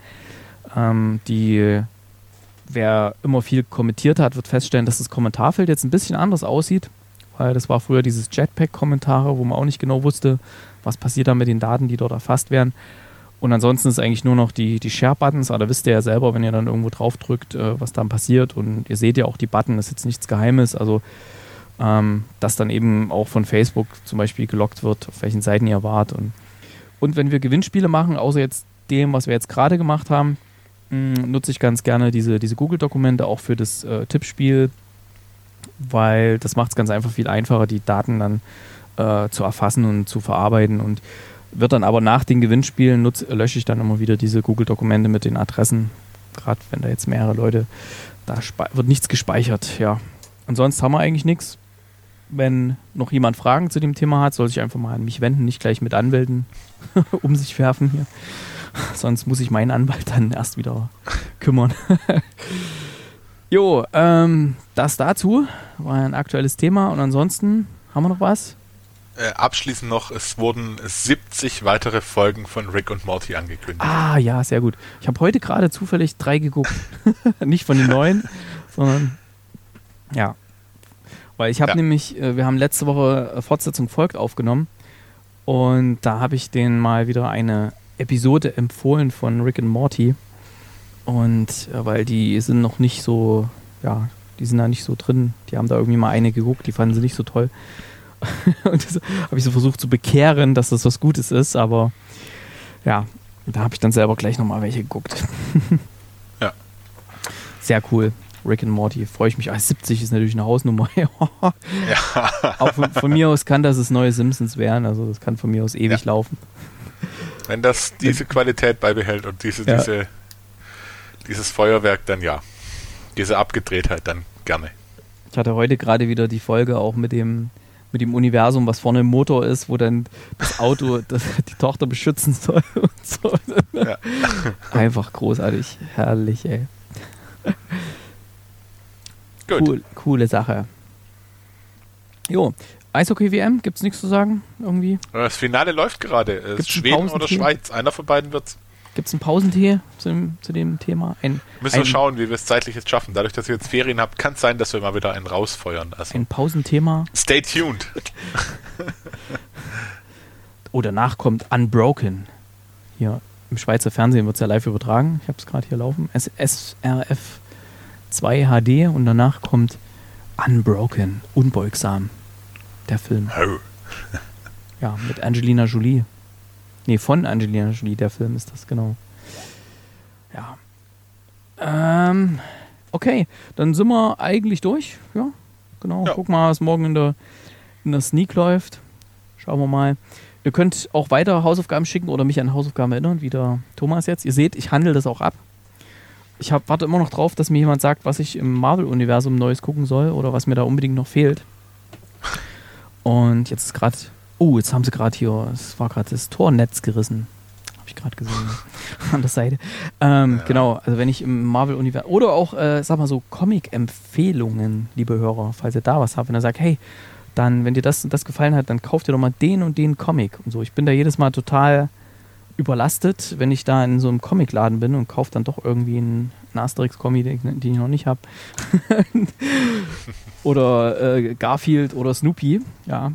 Wer immer viel kommentiert hat, wird feststellen, dass das Kommentarfeld jetzt ein bisschen anders aussieht, weil das war früher dieses Jetpack-Kommentare, wo man auch nicht genau wusste, was passiert da mit den Daten, die dort erfasst werden. Und ansonsten ist eigentlich nur noch die Share-Buttons, aber da wisst ihr ja selber, wenn ihr dann irgendwo drauf drückt, was dann passiert. Und ihr seht ja auch die Button, das ist jetzt nichts Geheimes, also dass dann eben auch von Facebook zum Beispiel gelockt wird, auf welchen Seiten ihr wart. Und wenn wir Gewinnspiele machen, außer jetzt dem, was wir jetzt gerade gemacht haben, nutze ich ganz gerne diese Google-Dokumente auch für das Tippspiel, weil das macht es ganz einfach viel einfacher, die Daten dann zu erfassen und zu verarbeiten, und wird dann aber nach den Gewinnspielen lösche ich dann immer wieder diese Google-Dokumente mit den Adressen, gerade wenn da jetzt mehrere Leute, da wird nichts gespeichert, ja. Ansonsten haben wir eigentlich nichts. Wenn noch jemand Fragen zu dem Thema hat, soll sich einfach mal an mich wenden, nicht gleich mit Anwälten um sich werfen hier. Sonst muss ich meinen Anwalt dann erst wieder kümmern. Jo, das dazu war ein aktuelles Thema, und ansonsten haben wir noch was? Abschließend noch, es wurden 70 weitere Folgen von Rick und Morty angekündigt. Ah, ja, sehr gut. Ich habe heute gerade zufällig 3 geguckt. Nicht von den neuen, sondern ja. Weil ich habe nämlich, wir haben letzte Woche Fortsetzung folgt aufgenommen, und da habe ich denen mal wieder eine Episode empfohlen von Rick und Morty, und weil die sind noch nicht so, die sind da nicht so drin, die haben da irgendwie mal eine geguckt, die fanden sie nicht so toll. Und das habe ich so versucht zu bekehren, dass das was Gutes ist, aber ja, da habe ich dann selber gleich nochmal welche geguckt. Ja. Sehr cool. Rick and Morty, freue ich mich. 70 ist natürlich eine Hausnummer. Ja. Auch von mir aus kann das neue Simpsons werden, also das kann von mir aus ewig laufen. Wenn das diese Qualität beibehält und dieses Feuerwerk, dann ja. Diese Abgedrehtheit, dann gerne. Ich hatte heute gerade wieder die Folge auch mit dem Universum, was vorne im Motor ist, wo dann das Auto die Tochter beschützen soll und so. Ja. Einfach großartig. Herrlich, ey. Gut. Coole Sache. Jo, Eishockey-WM, gibt's nichts zu sagen? Irgendwie? Das Finale läuft gerade. Schweden oder Schweiz, einer von beiden wird's. Gibt es einen Pausentee zu dem Thema? Müssen wir schauen, wie wir es zeitlich jetzt schaffen. Dadurch, dass ihr jetzt Ferien habt, kann es sein, dass wir mal wieder einen rausfeuern. Also ein Pausenthema. Stay tuned. Oh, danach kommt Unbroken. Hier im Schweizer Fernsehen wird es ja live übertragen. Ich habe es gerade hier laufen. SRF 2 HD und danach kommt Unbroken, unbeugsam. Der Film. Oh. Ja, mit Angelina Jolie. Nee, von Angelina Jolie, der Film ist das, genau. Ja. Okay, dann sind wir eigentlich durch. Ja, genau. Ja. Guck mal, was morgen in der Sneak läuft. Schauen wir mal. Ihr könnt auch weiter Hausaufgaben schicken oder mich an Hausaufgaben erinnern, wie der Thomas jetzt. Ihr seht, ich handle das auch ab. Ich warte immer noch drauf, dass mir jemand sagt, was ich im Marvel-Universum Neues gucken soll oder was mir da unbedingt noch fehlt. Und jetzt ist gerade... Oh, jetzt haben sie gerade hier, es war gerade das Tornetz gerissen. Habe ich gerade gesehen. An der Seite. Genau, also wenn ich im Marvel-Universum, oder auch, sag mal so, Comic-Empfehlungen, liebe Hörer, falls ihr da was habt, wenn ihr sagt, hey, dann, wenn dir das gefallen hat, dann kauft ihr doch mal den und den Comic und so. Ich bin da jedes Mal total überlastet, wenn ich da in so einem Comicladen bin und kaufe dann doch irgendwie einen Asterix-Comic, den ich noch nicht habe. Oder Garfield oder Snoopy, ja.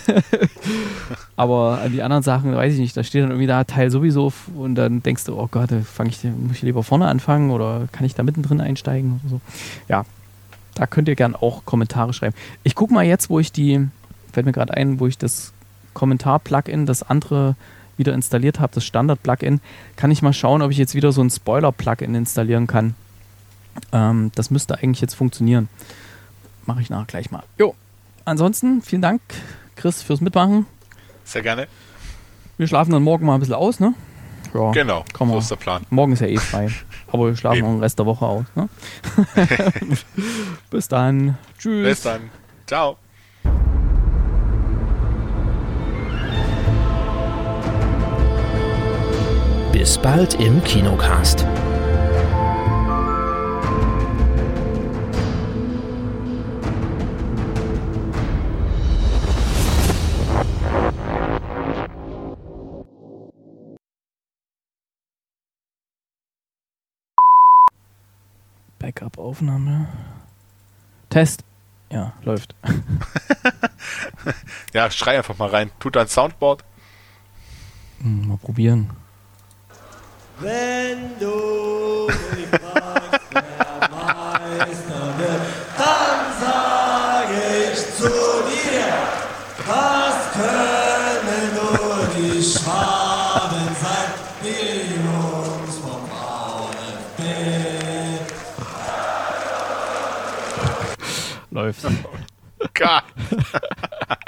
Aber an die anderen Sachen weiß ich nicht. Da steht dann irgendwie da Teil sowieso und dann denkst du, oh Gott, muss ich lieber vorne anfangen oder kann ich da mittendrin einsteigen oder so. Ja, da könnt ihr gern auch Kommentare schreiben. Ich gucke mal jetzt, fällt mir gerade ein, wo ich das Kommentar-Plugin, das andere wieder installiert habe, das Standard-Plugin, kann ich mal schauen, ob ich jetzt wieder so ein Spoiler-Plugin installieren kann. Das müsste eigentlich jetzt funktionieren. Mache ich nachher gleich mal. Jo, ansonsten vielen Dank, Chris, fürs Mitmachen. Sehr gerne. Wir schlafen dann morgen mal ein bisschen aus, ne? Ja, genau, so ist der Plan. Morgen ist ja frei. Aber wir schlafen noch den Rest der Woche aus, ne? Bis dann. Tschüss. Bis dann. Ciao. Bis bald im Kinocast. Backup-Aufnahme. Test. Ja, läuft. Ja, schrei einfach mal rein. Tut dein Soundboard. Mal probieren. Wenn du mich fragst, wer Meister wird, dann sage ich zu dir, das können nur die Schwaben sein, die Jungs vom VfB. Läuft. Gott.